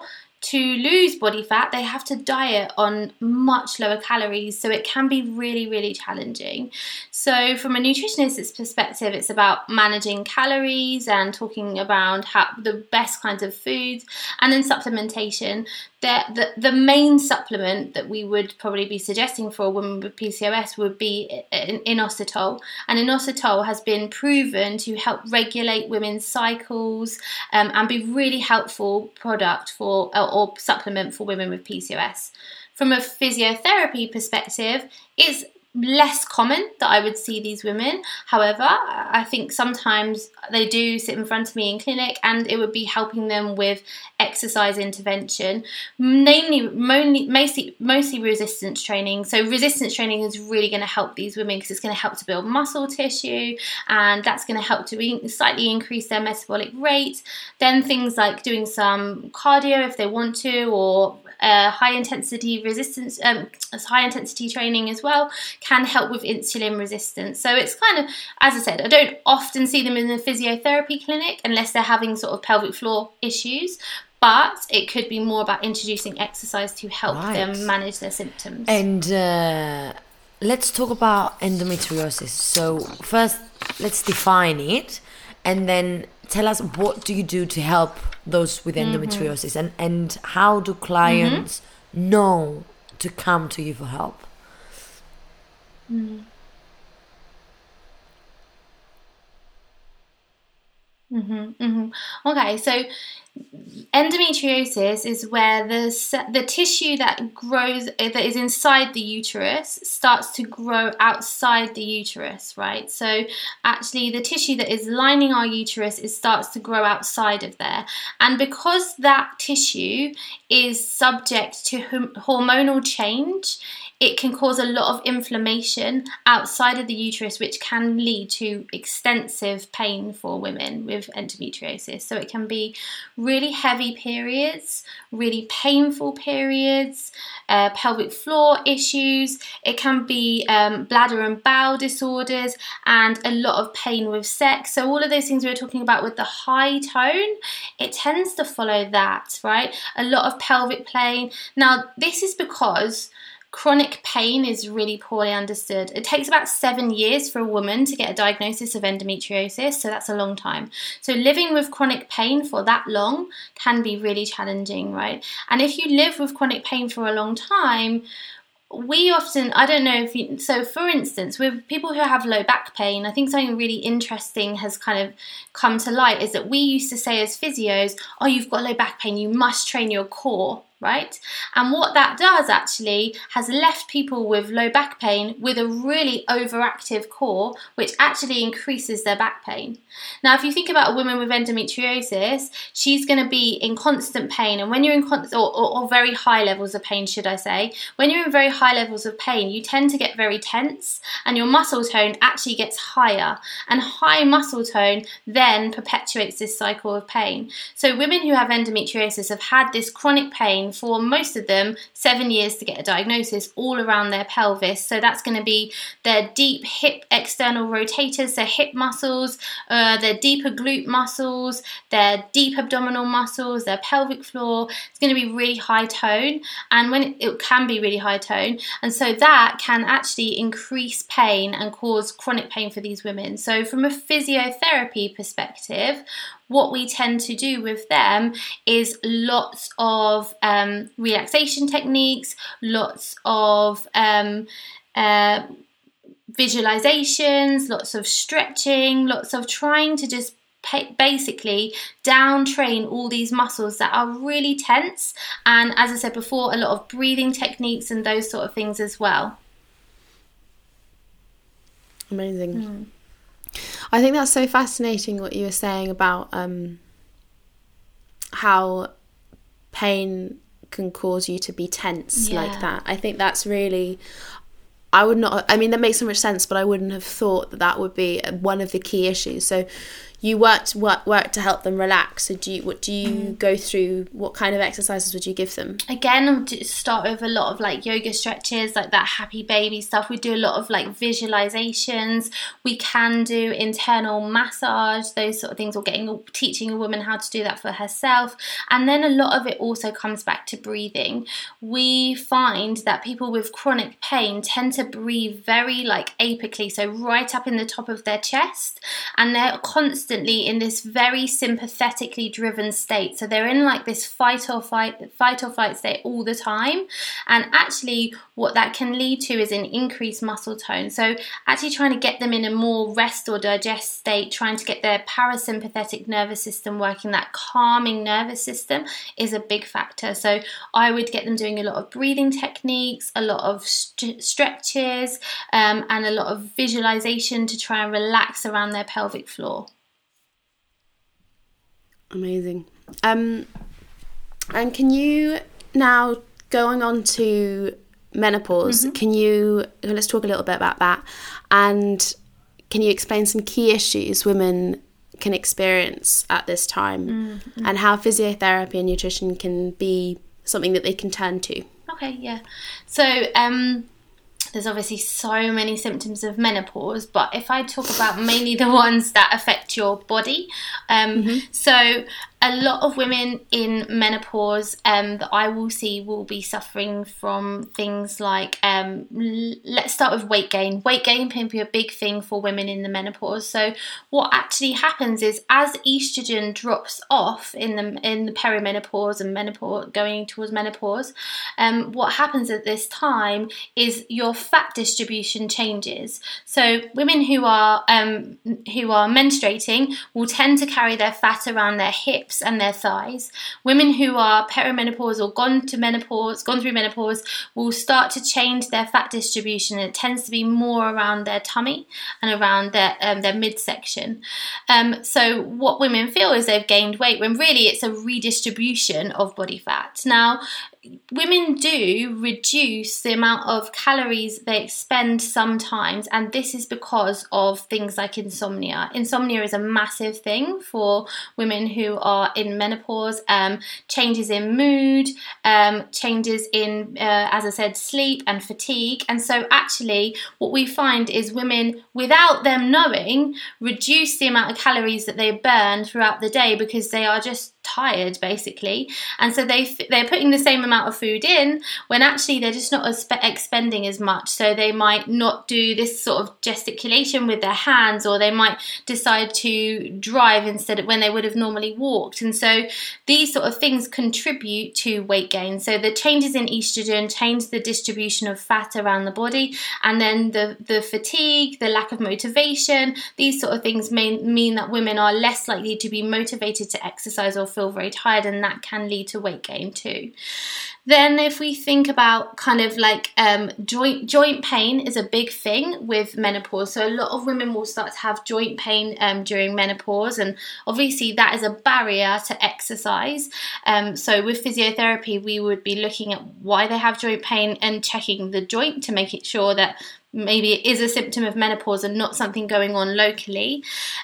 to lose body fat, they have to diet on much lower calories, so it can be really, really challenging. So from a nutritionist's perspective, it's about managing calories and talking about how the best kinds of foods, and then supplementation. The, the, the main supplement that we would probably be suggesting for a woman with P C O S would be inositol. And inositol has been proven to help regulate women's cycles um, and be really helpful product for uh, or supplement for women with P C O S. From a physiotherapy perspective, it's less common that I would see these women. However, I think sometimes they do sit in front of me in clinic, and it would be helping them with exercise intervention, namely mostly, mostly, mostly resistance training. So resistance training is really going to help these women because it's going to help to build muscle tissue, and that's going to help to in- slightly increase their metabolic rate. Then things like doing some cardio if they want to, or uh, high intensity resistance, um, high intensity training as well, can help with insulin resistance. So it's kind of, as I said, I don't often see them in the physiotherapy clinic unless they're having sort of pelvic floor issues, but it could be more about introducing exercise to help right. them manage their symptoms. And uh, let's talk about endometriosis. So first, let's define it, and then tell us, what do you do to help those with endometriosis, mm-hmm. and, and how do clients mm-hmm. know to come to you for help? Mm. Mm-hmm, mm-hmm. Okay, so endometriosis is where the the tissue that grows, that is inside the uterus, starts to grow outside the uterus, right? So actually the tissue that is lining our uterus, it starts to grow outside of there. And because that tissue is subject to hormonal change, it can cause a lot of inflammation outside of the uterus, which can lead to extensive pain for women with endometriosis. So it can be really heavy periods, really painful periods, uh, pelvic floor issues. It can be um, bladder and bowel disorders, and a lot of pain with sex. So all of those things we were talking about with the high tone, it tends to follow that, right? A lot of pelvic pain. Now, this is because chronic pain is really poorly understood. It takes about seven years for a woman to get a diagnosis of endometriosis, so that's a long time. So living with chronic pain for that long can be really challenging, right? And if you live with chronic pain for a long time, we often, I don't know if you, so for instance, with people who have low back pain, I think something really interesting has kind of come to light is that we used to say as physios, oh, you've got low back pain, you must train your core, right? And what that does actually has left people with low back pain with a really overactive core, which actually increases their back pain. Now, if you think about a woman with endometriosis, she's going to be in constant pain. And when you're in constant, or, or, or very high levels of pain, should I say, when you're in very high levels of pain, you tend to get very tense, and your muscle tone actually gets higher. And high muscle tone then perpetuates this cycle of pain. So women who have endometriosis have had this chronic pain for most of them seven years to get a diagnosis, all around their pelvis. So that's going to be their deep hip external rotators, their hip muscles, uh, their deeper glute muscles, their deep abdominal muscles, their pelvic floor. It's going to be really high tone, and when it, it can be really high tone, and so that can actually increase pain and cause chronic pain for these women. So from a physiotherapy perspective, what we tend to do with them is lots of um, relaxation techniques, lots of um, uh, visualizations, lots of stretching, lots of trying to just basically down train all these muscles that are really tense. And as I said before, a lot of breathing techniques and those sort of things as well. Amazing. Mm. I think that's so fascinating what you were saying about um, how pain can cause you to be tense yeah. like that. I think that's really, I would not, I mean, that makes so much sense, but I wouldn't have thought that that would be one of the key issues. So you worked work, work to help them relax. So do you, what do you mm. go through? What kind of exercises would you give them? Again, I'll start with a lot of like yoga stretches, like that happy baby stuff. We do a lot of like visualizations. We can do internal massage, those sort of things, or getting teaching a woman how to do that for herself. And then a lot of it also comes back to breathing. We find that people with chronic pain tend to breathe very like apically, so right up in the top of their chest, and they're constantly in this very sympathetically driven state. So they're in like this fight or fight, fight or flight state all the time. And actually what that can lead to is an increased muscle tone. So actually trying to get them in a more rest or digest state, trying to get their parasympathetic nervous system working, that calming nervous system, is a big factor. So I would get them doing a lot of breathing techniques, a lot of st- stretches, um, and a lot of visualization to try and relax around their pelvic floor. Amazing. Um, and can you now, going on to menopause, mm-hmm. can you, let's talk a little bit about that, and can you explain some key issues women can experience at this time, mm-hmm. and how physiotherapy and nutrition can be something that they can turn to? Okay, yeah. So, um, there's obviously so many symptoms of menopause, but if I talk about mainly the ones that affect your body, um, mm-hmm. so a lot of women in menopause um, that I will see will be suffering from things like, um, l- let's start with weight gain. Weight gain can be a big thing for women in the menopause. So what actually happens is, as estrogen drops off in the in the perimenopause and menopause, going towards menopause, um, what happens at this time is your fat distribution changes. So women who are um, who are menstruating will tend to carry their fat around their hips and their thighs. Women who are perimenopause or gone to menopause, gone through menopause, will start to change their fat distribution. It tends to be more around their tummy and around their um, their midsection. Um, so what women feel is they've gained weight, when really it's a redistribution of body fat. Now, women do reduce the amount of calories they expend sometimes, and this is because of things like insomnia. Insomnia is a massive thing for women who are in menopause. Um, changes in mood, um, changes in, uh, as I said, sleep and fatigue. And so actually what we find is women, without them knowing, reduce the amount of calories that they burn throughout the day because they are just tired, basically. And so they they're putting the same amount of food in when actually they're just not as expending as much. So they might not do this sort of gesticulation with their hands, or they might decide to drive instead of when they would have normally walked. And so these sort of things contribute to weight gain. So the changes in estrogen change the distribution of fat around the body, and then the the fatigue, the lack of motivation, these sort of things may mean that women are less likely to be motivated to exercise or feel very tired, and that can lead to weight gain too. Then if we think about kind of like um, joint joint pain is a big thing with menopause. So a lot of women will start to have joint pain um, during menopause, and obviously that is a barrier to exercise. Um, so with physiotherapy, we would be looking at why they have joint pain and checking the joint to make it sure that maybe it is a symptom of menopause and not something going on locally.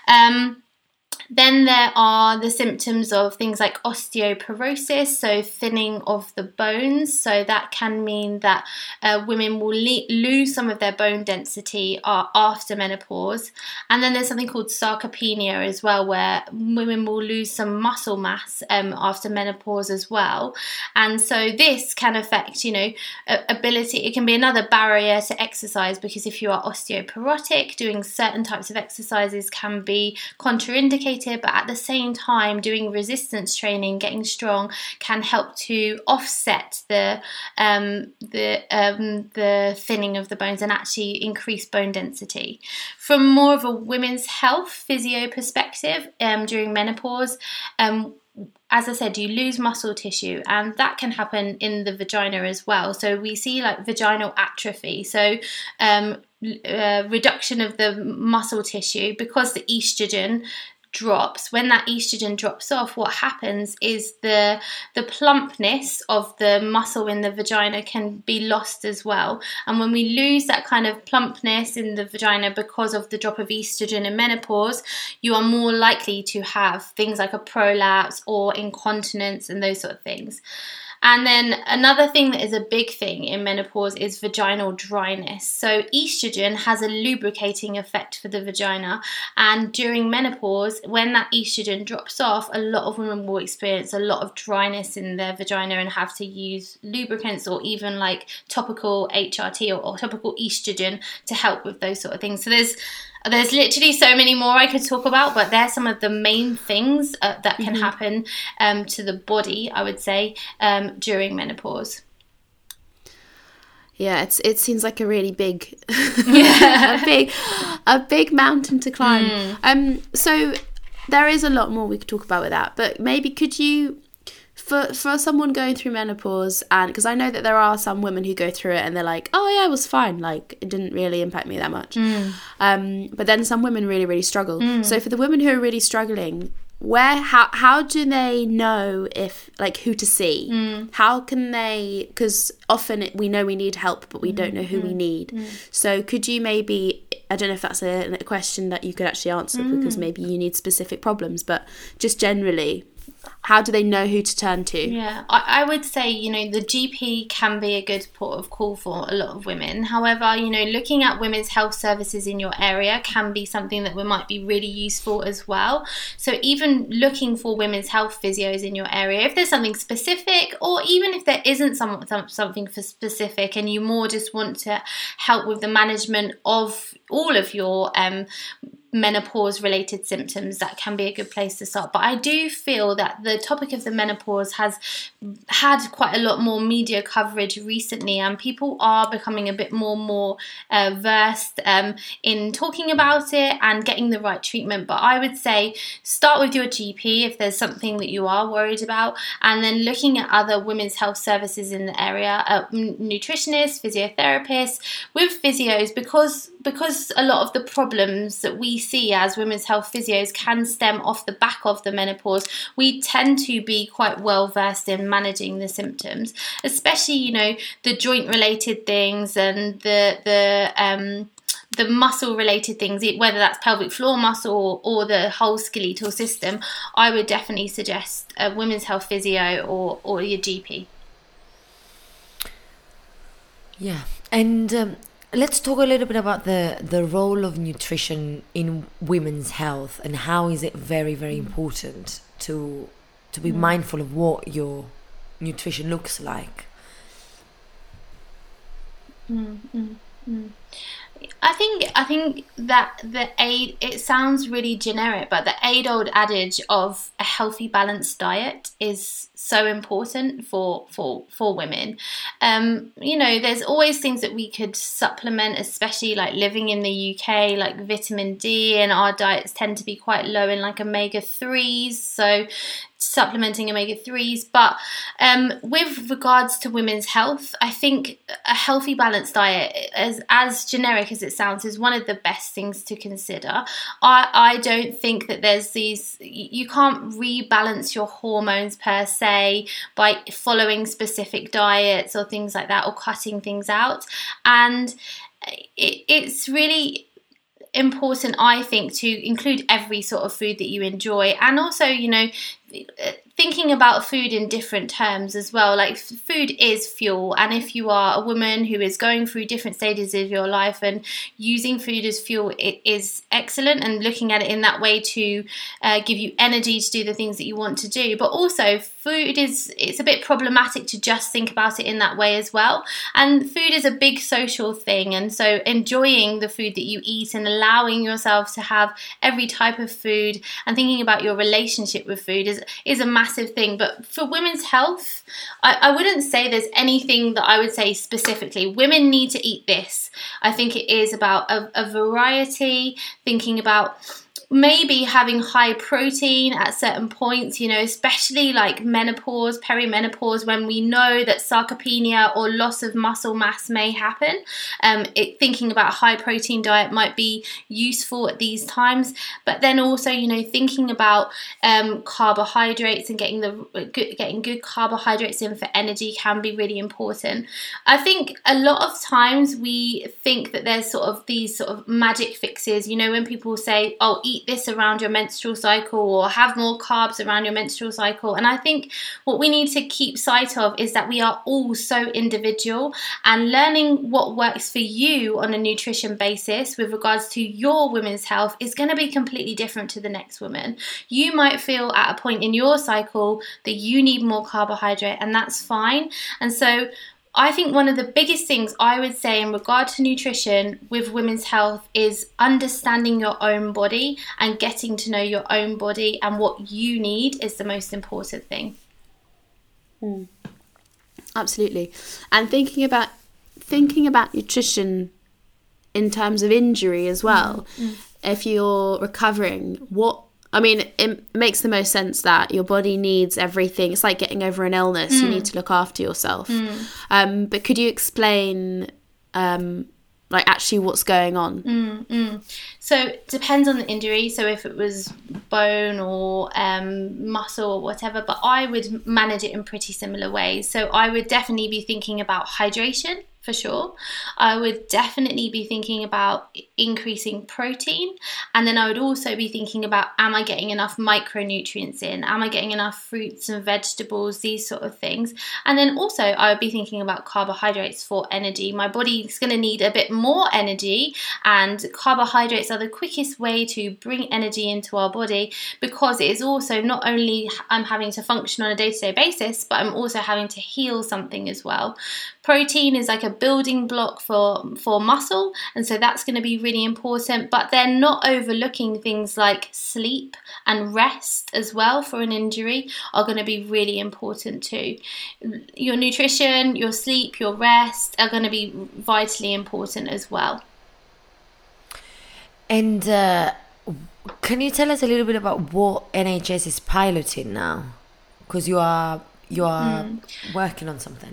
Um, Then there are the symptoms of things like osteoporosis, so thinning of the bones. So that can mean that uh, women will le- lose some of their bone density uh, after menopause. And then there's something called sarcopenia as well, where women will lose some muscle mass um, after menopause as well. And so this can affect, you know, ability. It can be another barrier to exercise, because if you are osteoporotic, doing certain types of exercises can be contraindicated. But at the same time, doing resistance training, getting strong, can help to offset the um, the um, the thinning of the bones and actually increase bone density. From more of a women's health physio perspective, um, during menopause, um, as I said, you lose muscle tissue, and that can happen in the vagina as well. So we see like vaginal atrophy. So um, uh, reduction of the muscle tissue, because the estrogen drops, when that estrogen drops off, what happens is the the plumpness of the muscle in the vagina can be lost as well. And when we lose that kind of plumpness in the vagina because of the drop of estrogen in menopause, you are more likely to have things like a prolapse or incontinence and those sort of things. And then another thing that is a big thing in menopause is vaginal dryness. So estrogen has a lubricating effect for the vagina, and during menopause, when that estrogen drops off, a lot of women will experience a lot of dryness in their vagina and have to use lubricants or even like topical H R T or, or topical estrogen to help with those sort of things. So there's There's literally so many more I could talk about, but they're some of the main things uh, that can mm-hmm. happen um, to the body, I would say, um, during menopause. Yeah, it's it seems like a really big, yeah. a big, a big mountain to climb. Mm. Um, so there is a lot more we could talk about with that, but maybe could you, for for someone going through menopause, and because I know that there are some women who go through it and they're like, oh yeah, it was fine, like it didn't really impact me that much. Mm. Um, but then some women really really struggle. Mm. So for the women who are really struggling, where how how do they know if like who to see? Mm. How can they? Because often it, we know we need help, but we mm. don't know who mm. we need. Mm. So could you maybe? I don't know if that's a, a question that you could actually answer mm. because maybe you need specific problems, but just generally, how do they know who to turn to? Yeah, I, I would say, you know, the G P can be a good port of call for a lot of women. However, you know, looking at women's health services in your area can be something that might be really useful as well. So even looking for women's health physios in your area, if there's something specific, or even if there isn't some, something for specific and you more just want to help with the management of all of your um menopause related symptoms, that can be a good place to start. But I do feel that the topic of the menopause has had quite a lot more media coverage recently, and people are becoming a bit more more uh, versed um, in talking about it and getting the right treatment. But I would say start with your G P if there's something that you are worried about, and then looking at other women's health services in the area, uh, nutritionists, physiotherapists, with physios, because because a lot of the problems that we see as women's health physios can stem off the back of the menopause. We tend to be quite well versed in managing the symptoms, especially, you know, the joint related things and the the um the muscle related things, whether that's pelvic floor muscle or, or the whole skeletal system. I would definitely suggest a women's health physio or or your G P. Yeah, and um let's talk a little bit about the, the role of nutrition in women's health, and how is it very, very important to to be mm. mindful of what your nutrition looks like. Mm, mm, mm. I think I think that the age, it sounds really generic, but the age-old adage of a healthy, balanced diet is so important for for for women. Um, you know, there's always things that we could supplement, especially like living in the U K, like vitamin D, and our diets tend to be quite low in like omega threes. So supplementing omega threes. But um, with regards to women's health, I think a healthy, balanced diet, as as generic as it sounds, is one of the best things to consider. I, I don't think that there's these, you can't rebalance your hormones per se by following specific diets or things like that, or cutting things out. And it, it's really important, I think, to include every sort of food that you enjoy, and also, you know, thinking about food in different terms as well. Like, food is fuel, and if you are a woman who is going through different stages of your life, and using food as fuel, it is excellent, and looking at it in that way to uh, give you energy to do the things that you want to do. But also, food is, it's a bit problematic to just think about it in that way as well. And food is a big social thing, and so enjoying the food that you eat and allowing yourself to have every type of food and thinking about your relationship with food is is a massive thing. But for women's health, I, I wouldn't say there's anything that I would say specifically, women need to eat this. I think it is about a, a variety, thinking about maybe having high protein at certain points, you know, especially like menopause, perimenopause, when we know that sarcopenia or loss of muscle mass may happen. Um, it, thinking about a high protein diet might be useful at these times. But then also, you know, thinking about um, carbohydrates and getting the good, getting good carbohydrates in for energy can be really important. I think a lot of times we think that there's sort of these sort of magic fixes, you know, when people say, oh, eat this around your menstrual cycle or have more carbs around your menstrual cycle. And I think what we need to keep sight of is that we are all so individual, and learning what works for you on a nutrition basis with regards to your women's health is going to be completely different to the next woman. You might feel at a point in your cycle that you need more carbohydrate, and that's fine. And so I think one of the biggest things I would say in regard to nutrition with women's health is understanding your own body and getting to know your own body, and what you need is the most important thing. Mm. Absolutely. And thinking about thinking about nutrition in terms of injury as well. Mm. If you're recovering, what I mean, it makes the most sense that your body needs everything. It's like getting over an illness. Mm. You need to look after yourself. Mm. Um, but could you explain, um, like, actually what's going on? Mm, mm. So it depends on the injury. So if it was bone or um, muscle or whatever, but I would manage it in pretty similar ways. So I would definitely be thinking about hydration. For sure. I would definitely be thinking about increasing protein, and then I would also be thinking about, am I getting enough micronutrients in? Am I getting enough fruits and vegetables? These sort of things. And then also I would be thinking about carbohydrates for energy. My body's going to need a bit more energy, and carbohydrates are the quickest way to bring energy into our body, because it is also not only I'm having to function on a day-to-day basis, but I'm also having to heal something as well. Protein is like a building block for, for muscle, and so that's going to be really important. But then not overlooking things like sleep and rest as well for an injury are going to be really important too. Your nutrition, your sleep, your rest are going to be vitally important as well. And uh, can you tell us a little bit about what N H S is piloting now? Because you are you are mm. working on something.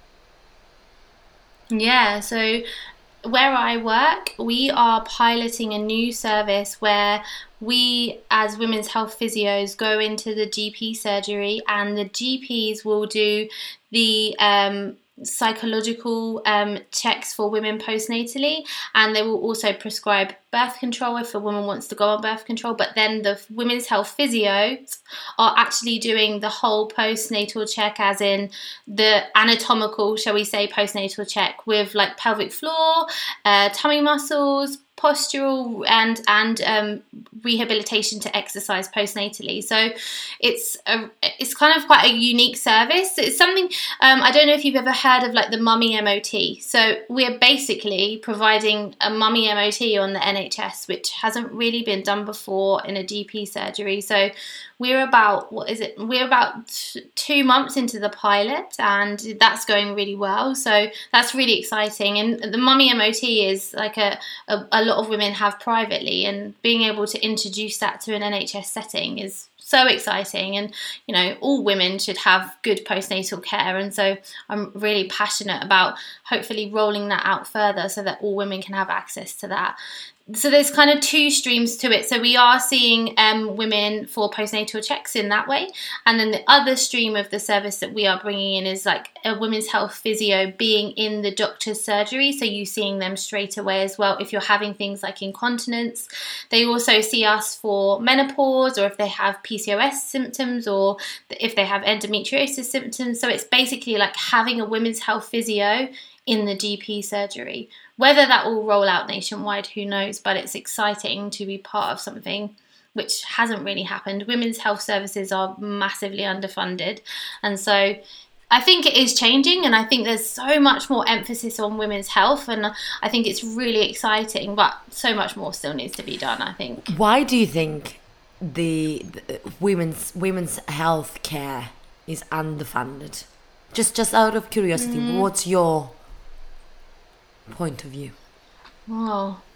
Yeah, so where I work, we are piloting a new service where we, as women's health physios, go into the G P surgery, and the G Ps will do the um, psychological um, checks for women postnatally, and they will also prescribe birth control if a woman wants to go on birth control. But then the women's health physios are actually doing the whole postnatal check, as in the anatomical, shall we say, postnatal check with like pelvic floor, uh, tummy muscles, postural and and um, rehabilitation to exercise postnatally. So it's a, it's kind of quite a unique service. It's something um, I don't know if you've ever heard of like the mummy M O T. So we're basically providing a mummy M O T on the N H S, which hasn't really been done before in a G P surgery. So we're about, what is it? We're about t- two months into the pilot, and that's going really well. So that's really exciting. And the mummy M O T is like a, a, a lot of women have privately, and being able to introduce that to an N H S setting is so exciting. And, you know, all women should have good postnatal care. And so I'm really passionate about hopefully rolling that out further so that all women can have access to that. So there's kind of two streams to it. So we are seeing um, women for postnatal checks in that way. And then the other stream of the service that we are bringing in is like a women's health physio being in the doctor's surgery. So you seeing them straight away as well if you're having things like incontinence. They also see us for menopause, or if they have P C O S symptoms, or if they have endometriosis symptoms. So it's basically like having a women's health physio in the G P surgery. Whether that will roll out nationwide, who knows, but it's exciting to be part of something which hasn't really happened. Women's health services are massively underfunded, and so I think it is changing, and I think there's so much more emphasis on women's health, and I think it's really exciting, but so much more still needs to be done, I think. Why do you think the, the women's women's health care is underfunded? Just just out of curiosity, mm. what's your point of view? Oh,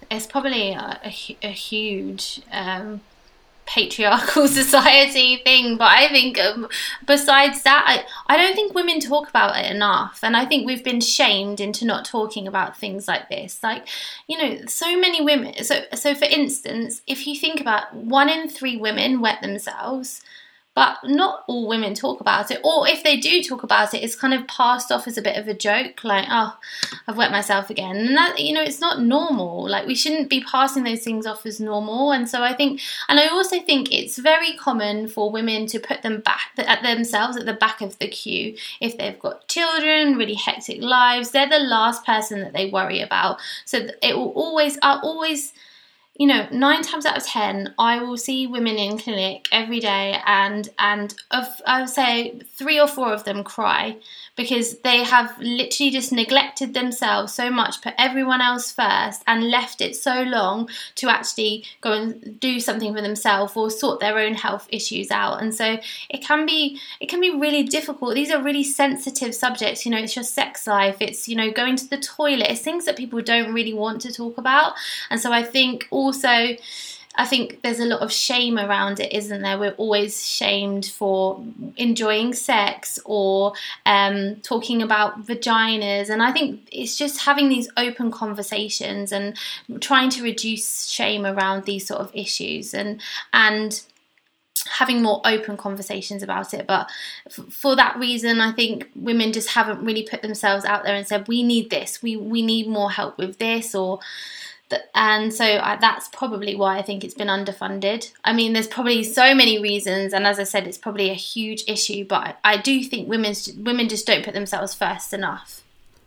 it's probably a, a, a huge um, patriarchal society thing, but I think um, besides that, I, I don't think women talk about it enough, and I think we've been shamed into not talking about things like this. Like, you know, so many women, so so for instance, if you think about one in three women wet themselves, but not all women talk about it, or if they do talk about it, it's kind of passed off as a bit of a joke, like, oh, I've wet myself again. And that, you know, it's not normal. Like, we shouldn't be passing those things off as normal. And so I think, and I also think it's very common for women to put them back at themselves at the back of the queue. If they've got children, really hectic lives, they're the last person that they worry about. So it will always, I'll always, you know, nine times out of ten, I will see women in clinic every day, and and of, I would say three or four of them cry because they have literally just neglected themselves so much, put everyone else first, and left it so long to actually go and do something for themselves or sort their own health issues out. And so it can be it can be really difficult. These are really sensitive subjects. You know, it's your sex life. It's, you know, going to the toilet. It's things that people don't really want to talk about. And so I think also, I think there's a lot of shame around it, isn't there? We're always shamed for enjoying sex or um, talking about vaginas. And I think it's just having these open conversations and trying to reduce shame around these sort of issues and and having more open conversations about it. But f- for that reason, I think women just haven't really put themselves out there and said, we need this, we, we need more help with this, or... And so I, that's probably why I think it's been underfunded. I mean, there's probably so many reasons, and as I said, it's probably a huge issue, but I, I do think women's, women just don't put themselves first enough.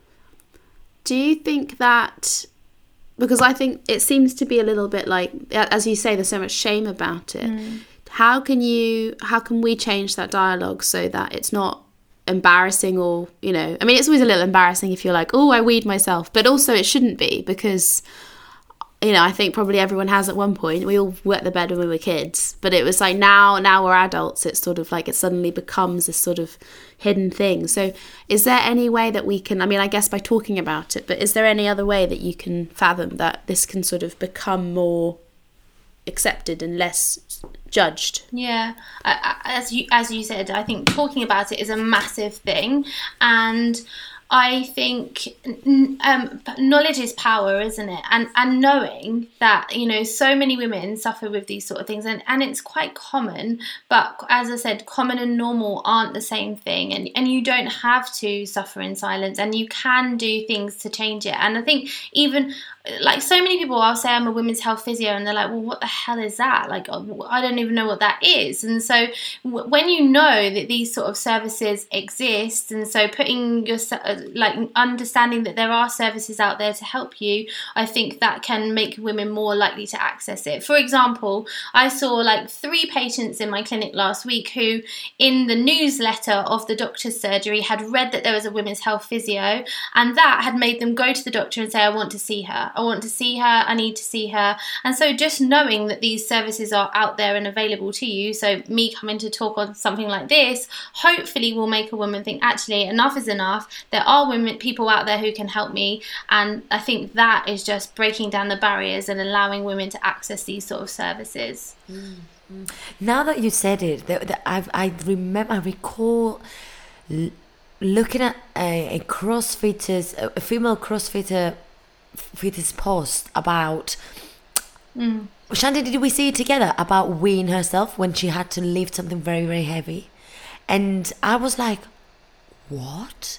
Do you think that, because I think it seems to be a little bit like, as you say, there's so much shame about it. Mm. How can you, how can we change that dialogue so that it's not embarrassing, or, you know, I mean, it's always a little embarrassing if you're like, oh, I weed myself, but also it shouldn't be, because, you know, I think probably everyone has at one point. We all wet the bed when we were kids, but it was like now, now we're adults. It's sort of like it suddenly becomes this sort of hidden thing. So is there any way that we can, I mean, I guess by talking about it, but is there any other way that you can fathom that this can sort of become more accepted and less judged? Yeah, I, I, as you as you said, I think talking about it is a massive thing, and I think um, knowledge is power, isn't it? And and knowing that, you know, so many women suffer with these sort of things, and, and it's quite common, but as I said, common and normal aren't the same thing, and, and you don't have to suffer in silence, and you can do things to change it. And I think even, like, so many people, I'll say I'm a women's health physio, and they're like, well, what the hell is that? Like, I don't even know what that is. And so w- when you know that these sort of services exist, and so putting yourself, like, understanding that there are services out there to help you, I think that can make women more likely to access it. For example, I saw like three patients in my clinic last week who, in the newsletter of the doctor's surgery, had read that there was a women's health physio, and that had made them go to the doctor and say, I want to see her. I want to see her, I need to see her. And so just knowing that these services are out there and available to you, so me coming to talk on something like this, hopefully will make a woman think, actually, enough is enough. There are women, people out there who can help me. And I think that is just breaking down the barriers and allowing women to access these sort of services. Mm-hmm. Now that you said it, the, the, I, I remember, I recall l- looking at a, a CrossFitter's, a female CrossFitter Fitter's post about, mm. Shanti, did we see it together, about weeing herself when she had to lift something very, very heavy? And I was like, what?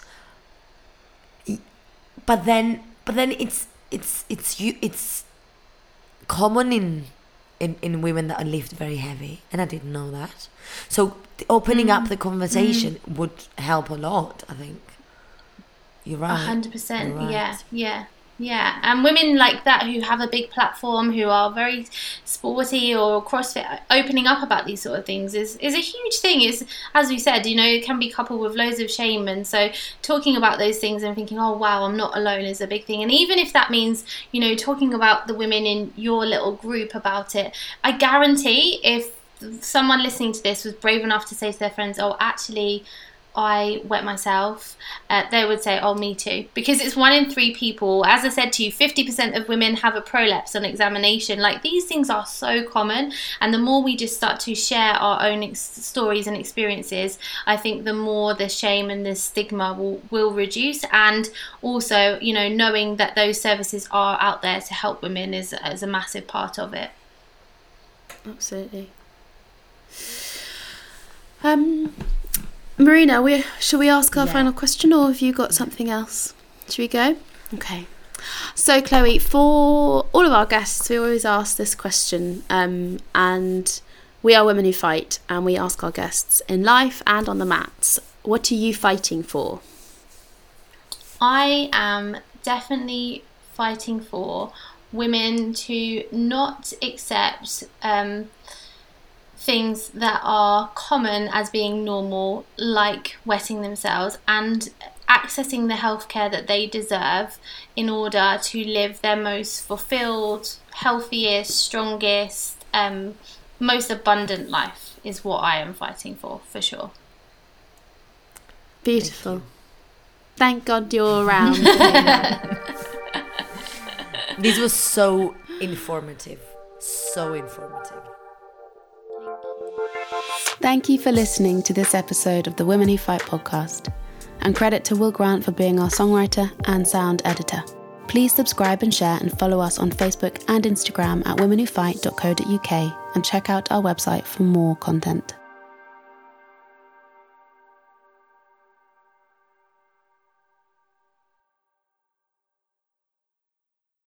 But then, but then it's it's it's you it's common in in in women that are lift very heavy, and I didn't know that. So opening mm. up the conversation mm. would help a lot, I think. You're right. A hundred percent. Yeah, yeah. Yeah, and women like that who have a big platform, who are very sporty or CrossFit, opening up about these sort of things is, is a huge thing. It's, as we said, you know, it can be coupled with loads of shame. And so talking about those things and thinking, oh, wow, I'm not alone is a big thing. And even if that means, you know, talking about the women in your little group about it, I guarantee if someone listening to this was brave enough to say to their friends, oh, actually, I wet myself, uh, they would say, oh, me too. Because it's one in three people. As I said to you, fifty percent of women have a prolapse on examination. Like, these things are so common. And the more we just start to share our own ex- stories and experiences, I think the more the shame and the stigma will, will reduce. And also, you know, knowing that those services are out there to help women is, is a massive part of it. Absolutely. Um... Marina, we, shall we ask our yeah. final question, or have you got something else? Should we go? Okay. So, Chloe, for all of our guests, we always ask this question, um, and we are Women Who Fight, and we ask our guests in life and on the mats, what are you fighting for? I am definitely fighting for women to not accept um, things that are common as being normal, like wetting themselves, and accessing the healthcare that they deserve in order to live their most fulfilled, healthiest, strongest, um, most abundant life is what I am fighting for, for sure. Beautiful. Thank, Thank God you're around. This was so informative. So informative. Thank you for listening to this episode of the Women Who Fight podcast, and credit to Will Grant for being our songwriter and sound editor. Please subscribe and share and follow us on Facebook and Instagram at women who fight dot co dot uk, and check out our website for more content.